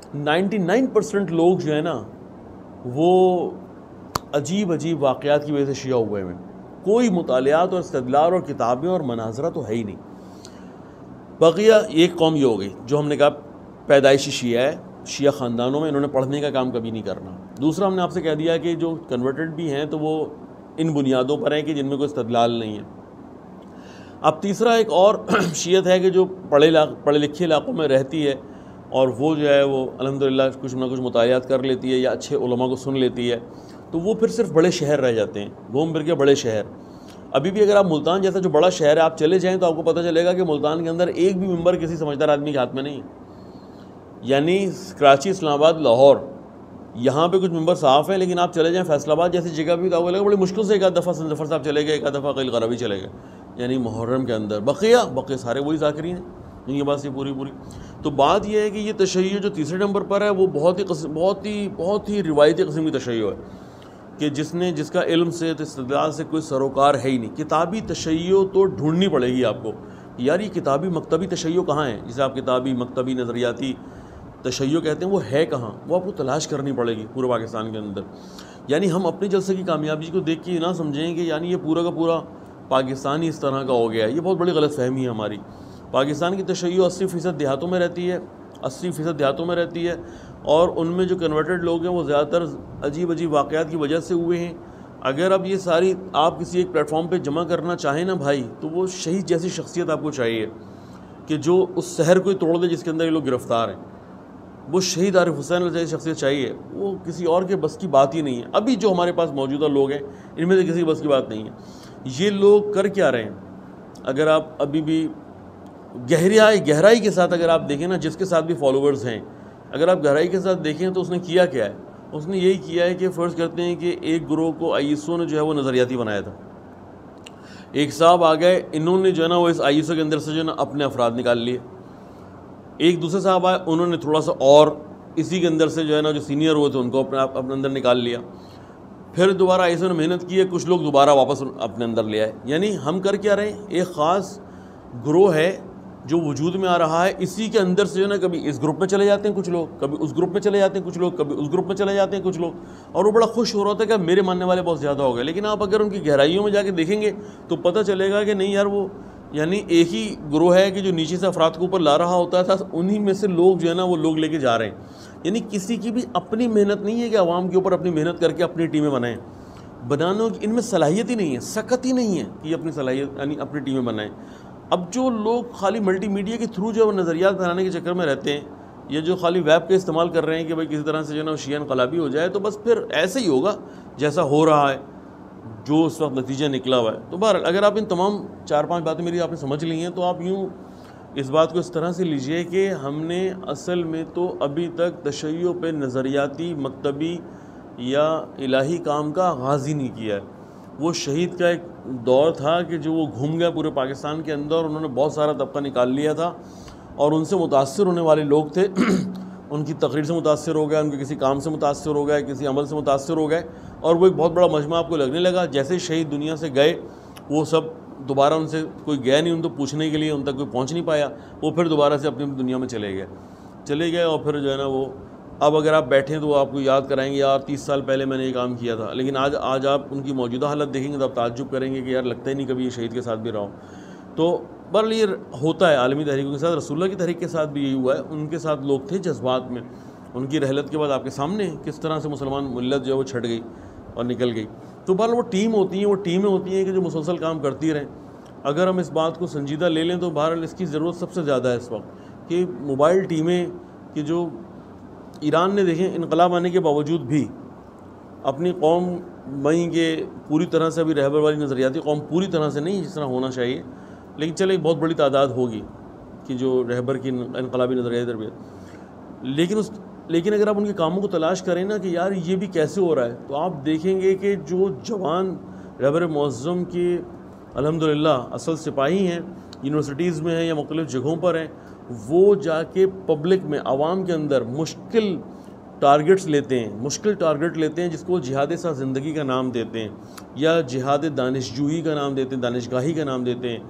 99% لوگ جو ہے نا وہ عجیب عجیب واقعات کی وجہ سے شیعہ ہوئے ہیں، کوئی مطالعات اور استدلال اور کتابیں اور مناظرہ تو ہے ہی نہیں۔ بقیہ ایک قوم یہ ہو گئی جو ہم نے کہا پیدائشی شیعہ ہے، شیعہ خاندانوں میں انہوں نے پڑھنے کا کام کبھی نہیں کرنا۔ دوسرا ہم نے آپ سے کہہ دیا کہ جو کنورٹڈ بھی ہیں تو وہ ان بنیادوں پر ہیں کہ جن میں کوئی استدلال نہیں ہے۔ اب تیسرا ایک اور شیعت ہے کہ جو پڑھے لکھے علاقوں میں رہتی ہے اور وہ جو ہے وہ الحمدللہ کچھ نہ کچھ مطالعات کر لیتی ہے یا اچھے علماء کو سن لیتی ہے، تو وہ پھر صرف بڑے شہر رہ جاتے ہیں، گھوم پھر کے بڑے شہر۔ ابھی بھی اگر آپ ملتان جیسا جو بڑا شہر ہے آپ چلے جائیں تو آپ کو پتہ چلے گا کہ ملتان کے اندر ایک بھی ممبر کسی سمجھدار آدمی کے ہاتھ میں نہیں ہے۔ یعنی کراچی، اسلام آباد، لاہور، یہاں پہ کچھ ممبر صاف ہیں، لیکن آپ چلے جائیں فیصل آباد جیسی جگہ بھی تو آپ کو لگے بڑی مشکل سے ایک آدھ دفعہ ظفر صاحب چلے گئے، ایک آدھ دفعہ قیل غربی چلے گئے، یعنی محرم کے اندر۔ بقیہ سارے وہی ذاکرین ہیں، یہ بات یہ پوری تو بات یہ ہے کہ یہ تشیع جو تیسرے نمبر پر ہے وہ بہت ہی روایتی قسم کی تشیع ہے کہ جس کا علم سے استدلال سے کوئی سروکار ہے ہی نہیں۔ کتابی تشیع تو ڈھونڈنی پڑے گی آپ کو، یار یہ کتابی مکتبی تشیع کہاں ہے، جسے آپ کتابی مکتبی نظریاتی تشیع کہتے ہیں، وہ ہے کہاں، وہ آپ کو تلاش کرنی پڑے گی پورے پاکستان کے اندر۔ یعنی ہم اپنے جلسے کی کامیابی کو دیکھ کے یہ نہ سمجھیں کہ یعنی یہ پورا کا پورا پاکستان ہی اس طرح کا ہو گیا ہے، یہ بہت بڑی غلط فہمی ہے ہماری۔ پاکستان کی تشیع 80% دیہاتوں میں رہتی ہے، 80% دیہاتوں میں رہتی ہے، اور ان میں جو کنورٹڈ لوگ ہیں وہ زیادہ تر عجیب واقعات کی وجہ سے ہوئے ہیں۔ اگر اب یہ ساری آپ کسی ایک پلیٹ فارم پہ جمع کرنا چاہیں نا بھائی، تو وہ شہید جیسی شخصیت آپ کو چاہیے کہ جو اس شہر کو ہی توڑ دے جس کے اندر یہ لوگ گرفتار ہیں۔ وہ شہید عارف حسین جیسی شخصیت چاہیے، وہ کسی اور کے بس کی بات ہی نہیں ہے۔ ابھی جو ہمارے پاس موجودہ لوگ ہیں ان میں سے کسی بس کی بات نہیں ہے۔ یہ لوگ کر کیا رہے ہیں؟ اگر آپ ابھی بھی گہرائی کے ساتھ اگر آپ دیکھیں نا، جس کے ساتھ بھی فالوورز ہیں، اگر آپ گہرائی کے ساتھ دیکھیں تو اس نے کیا ہے؟ اس نے یہی کیا ہے کہ فرض کرتے ہیں کہ ایک گروہ کو آئیسو نے جو ہے وہ نظریاتی بنایا تھا، ایک صاحب آ گئے، انہوں نے جو ہے نا وہ اس آئیسو کے اندر سے جو ہے نا اپنے افراد نکال لیے، ایک دوسرے صاحب آئے، انہوں نے تھوڑا سا اور اسی کے اندر سے جو ہے نا جو سینئر ہوئے تھے ان کو اپنے اندر نکال لیا، پھر دوبارہ آئیسو نے محنت کی ہے، کچھ لوگ دوبارہ واپس اپنے اندر لے آئے۔ یعنی ہم کر کیا رہے ہیں؟ ایک خاص گروہ ہے جو وجود میں آ رہا ہے، اسی کے اندر سے جو ہے نا کبھی اس گروپ میں چلے جاتے ہیں کچھ لوگ، کبھی اس گروپ میں چلے جاتے ہیں کچھ لوگ، کبھی اس گروپ میں چلے جاتے ہیں کچھ لوگ، اور وہ بڑا خوش ہو رہا تھا کہ میرے ماننے والے بہت زیادہ ہو گئے۔ لیکن آپ اگر ان کی گہرائیوں میں جا کے دیکھیں گے تو پتہ چلے گا کہ نہیں یار، وہ یعنی ایک ہی گروہ ہے کہ جو نیچے سے افراد کو اوپر لا رہا ہوتا تھا، انہی میں سے لوگ جو ہے نا وہ لوگ لے کے جا رہے ہیں۔ یعنی کسی کی بھی اپنی محنت نہیں ہے کہ عوام کے اوپر اپنی محنت کر کے اپنی ٹیمیں بنائیں، بنانے کی ان میں صلاحیت ہی نہیں ہے، سکت ہی نہیں ہے کہ اپنی صلاحیت یعنی اپنی ٹیمیں بنائیں۔ اب جو لوگ خالی ملٹی میڈیا کے تھرو جو ہے وہ نظریات بنانے کے چکر میں رہتے ہیں، یا جو خالی ویب کا استعمال کر رہے ہیں کہ بھائی کسی طرح سے جو ہے نا شیعہ انقلابی ہو جائے، تو بس پھر ایسے ہی ہوگا جیسا ہو رہا ہے، جو اس وقت نتیجہ نکلا ہوا ہے۔ تو بہرحال اگر آپ ان تمام 4-5 باتیں میری آپ نے سمجھ لی ہیں تو آپ یوں اس بات کو اس طرح سے لیجئے کہ ہم نے اصل میں تو ابھی تک تشیع پہ نظریاتی مکتبی یا الہی کام کا آغاز ہی نہیں کیا ہے۔ وہ شہید کا ایک دور تھا کہ جو وہ گھوم گیا پورے پاکستان کے اندر، انہوں نے بہت سارا طبقہ نکال لیا تھا، اور ان سے متاثر ہونے والے لوگ تھے ان کی تقریر سے متاثر ہو گئے، ان کے کسی کام سے متاثر ہو گئے، کسی عمل سے متاثر ہو گئے، اور وہ ایک بہت بڑا مجمع آپ کو لگنے لگا۔ جیسے شہید دنیا سے گئے، وہ سب دوبارہ ان سے کوئی گیا نہیں ان کو پوچھنے کے لیے، ان تک کوئی پہنچ نہیں پایا، وہ پھر دوبارہ سے اپنی دنیا میں چلے گئے، اور پھر جو ہے نا وہ اب اگر آپ بیٹھیں تو وہ آپ کو یاد کرائیں گے یار 30 سال پہلے میں نے یہ کام کیا تھا، لیکن آج آپ ان کی موجودہ حالت دیکھیں گے تو آپ تعجب کریں گے کہ یار لگتا ہی نہیں کبھی یہ شہید کے ساتھ بھی رہا ہوں۔ تو بہرحال یہ ہوتا ہے عالمی تحریکوں کے ساتھ، رسول اللہ کی تحریک کے ساتھ بھی یہی ہوا ہے، ان کے ساتھ لوگ تھے جذبات میں، ان کی رحلت کے بعد آپ کے سامنے کس طرح سے مسلمان ملت جو ہے وہ چھٹ گئی اور نکل گئی۔ تو بہرحال وہ ٹیمیں ہوتی ہیں کہ جو مسلسل کام کرتی رہیں۔ اگر ہم اس بات کو سنجیدہ لے لیں تو بہرحال اس کی ضرورت سب سے زیادہ ہے اس وقت، کہ موبائل ٹیمیں کہ جو ایران نے دیکھیں انقلاب آنے کے باوجود بھی اپنی قوم وہیں کہ پوری طرح سے ابھی رہبر والی نظریاتی قوم پوری طرح سے نہیں جس طرح ہونا چاہیے، لیکن چلے ایک بہت بڑی تعداد ہوگی کہ جو رہبر کی انقلابی نظریاتی تربیت، لیکن اگر آپ ان کے کاموں کو تلاش کریں نا کہ یار یہ بھی کیسے ہو رہا ہے، تو آپ دیکھیں گے کہ جو جوان رہبر معظم کے الحمدللہ اصل سپاہی ہیں، یونیورسٹیز میں ہیں یا مختلف جگہوں پر ہیں، وہ جا کے پبلک میں عوام کے اندر مشکل ٹارگٹس لیتے ہیں، مشکل ٹارگٹ لیتے ہیں جس کو جہاد ساتھ زندگی کا نام دیتے ہیں، یا جہاد دانشجویی کا نام دیتے ہیں، دانشگاہی کا نام دیتے ہیں،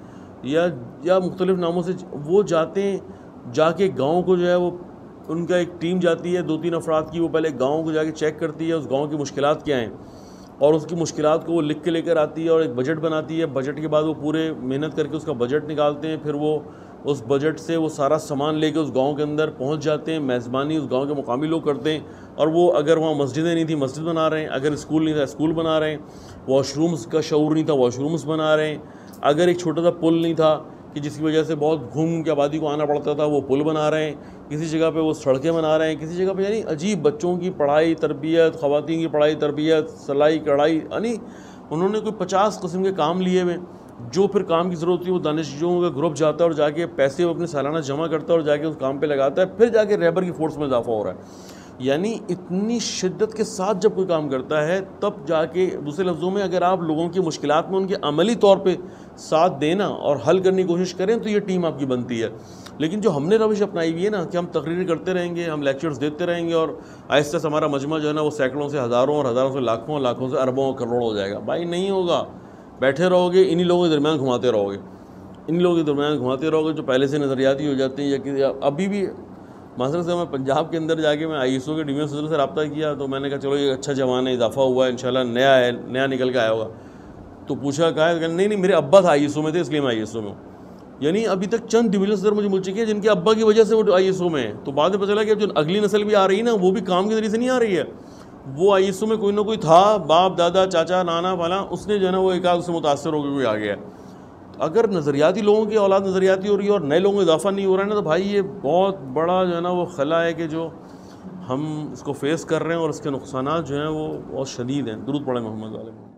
یا مختلف ناموں سے وہ جاتے ہیں، جا کے گاؤں کو جو ہے وہ ان کا ایک ٹیم جاتی ہے 2-3 افراد کی، وہ پہلے گاؤں کو جا کے چیک کرتی ہے اس گاؤں کی مشکلات کیا ہیں، اور اس کی مشکلات کو وہ لکھ کے لے کر آتی ہے اور ایک بجٹ بناتی ہے، بجٹ کے بعد وہ پورے محنت کر کے اس کا بجٹ نکالتے ہیں، پھر وہ اس بجٹ سے وہ سارا سامان لے کے اس گاؤں کے اندر پہنچ جاتے ہیں، میزبانی اس گاؤں کے مقامی لوگ کرتے ہیں، اور وہ اگر وہاں مسجدیں نہیں تھیں مسجد بنا رہے ہیں، اگر اسکول نہیں تھا اسکول بنا رہے ہیں، واش رومز کا شعور نہیں تھا واش رومز بنا رہے ہیں، اگر ایک چھوٹا سا پل نہیں تھا کہ جس کی وجہ سے بہت گھوم کے آبادی کو آنا پڑتا تھا، وہ پل بنا رہے ہیں، کسی جگہ پہ وہ سڑکیں بنا رہے ہیں، کسی جگہ پہ یعنی عجیب بچوں کی پڑھائی تربیت، خواتین کی پڑھائی تربیت، سلائی کڑھائی، یعنی انہوں نے کوئی 50 قسم کے کام لیے ہوئے، جو پھر کام کی ضرورت ہوتی ہے وہ دانشجوؤں کا گروپ جاتا ہے اور جا کے پیسے وہ اپنے سالانہ جمع کرتا ہے اور جا کے اس کام پہ لگاتا ہے، پھر جا کے رہبر کی فورس میں اضافہ ہو رہا ہے۔ یعنی اتنی شدت کے ساتھ جب کوئی کام کرتا ہے تب جا کے، دوسرے لفظوں میں اگر آپ لوگوں کی مشکلات میں ان کے عملی طور پہ ساتھ دینا اور حل کرنے کی کوشش کریں تو یہ ٹیم آپ کی بنتی ہے۔ لیکن جو ہم نے روش اپنائی ہوئی ہے نا کہ ہم تقریر کرتے رہیں گے، ہم لیکچرز دیتے رہیں گے اور آہستہ سے ہمارا مجمع جو ہے نا وہ سینکڑوں سے ہزاروں اور ہزاروں سے لاکھوں، لاکھوں سے اربوں اور کروڑوں ہو جائے گا، بھائی نہیں ہوگا۔ بیٹھے رہو گے انہی لوگوں کے درمیان گھماتے رہو گے، انہی لوگوں کے درمیان گھماتے رہو گے جو پہلے سے نظریاتی ہو جاتے ہیں، یا ابھی بھی مثلا سے میں پنجاب کے اندر جا کے میں ISO کے ڈیویژن صدر سے رابطہ کیا تو میں نے کہا چلو یہ اچھا جوان ہے، اضافہ ہوا ہے انشاءاللہ، نیا ہے، نیا نکل کے آیا ہوگا، تو پوچھا کہا ہے، نہیں میرے ابا تھا ISO میں تھے اس لیے میں ISO میں ہوں۔ یعنی ابھی تک چند ڈویژن صدر مجھے مل چکے ہیں جن کے ابا کی وجہ سے وہ ISO میں ہیں، تو بعد میں پتہ چلا کہ جو اگلی نسل بھی آ رہی ہے نا وہ بھی کام کے ذریعے سے نہیں آ رہی ہے، وہ ISO میں کوئی نہ کوئی تھا، باپ دادا چاچا نانا فلاں، اس نے جو ہے نا وہ ایک آدھ سے متاثر ہو کے کوئی آ گیا ہے۔ اگر نظریاتی لوگوں کی اولاد نظریاتی ہو رہی ہے اور نئے لوگوں کا اضافہ نہیں ہو رہا ہے نا تو بھائی یہ بہت بڑا جو ہے نا وہ خلا ہے کہ جو ہم اس کو فیس کر رہے ہیں، اور اس کے نقصانات جو ہیں وہ بہت شدید ہیں۔ درود پڑھیں محمد علیہ۔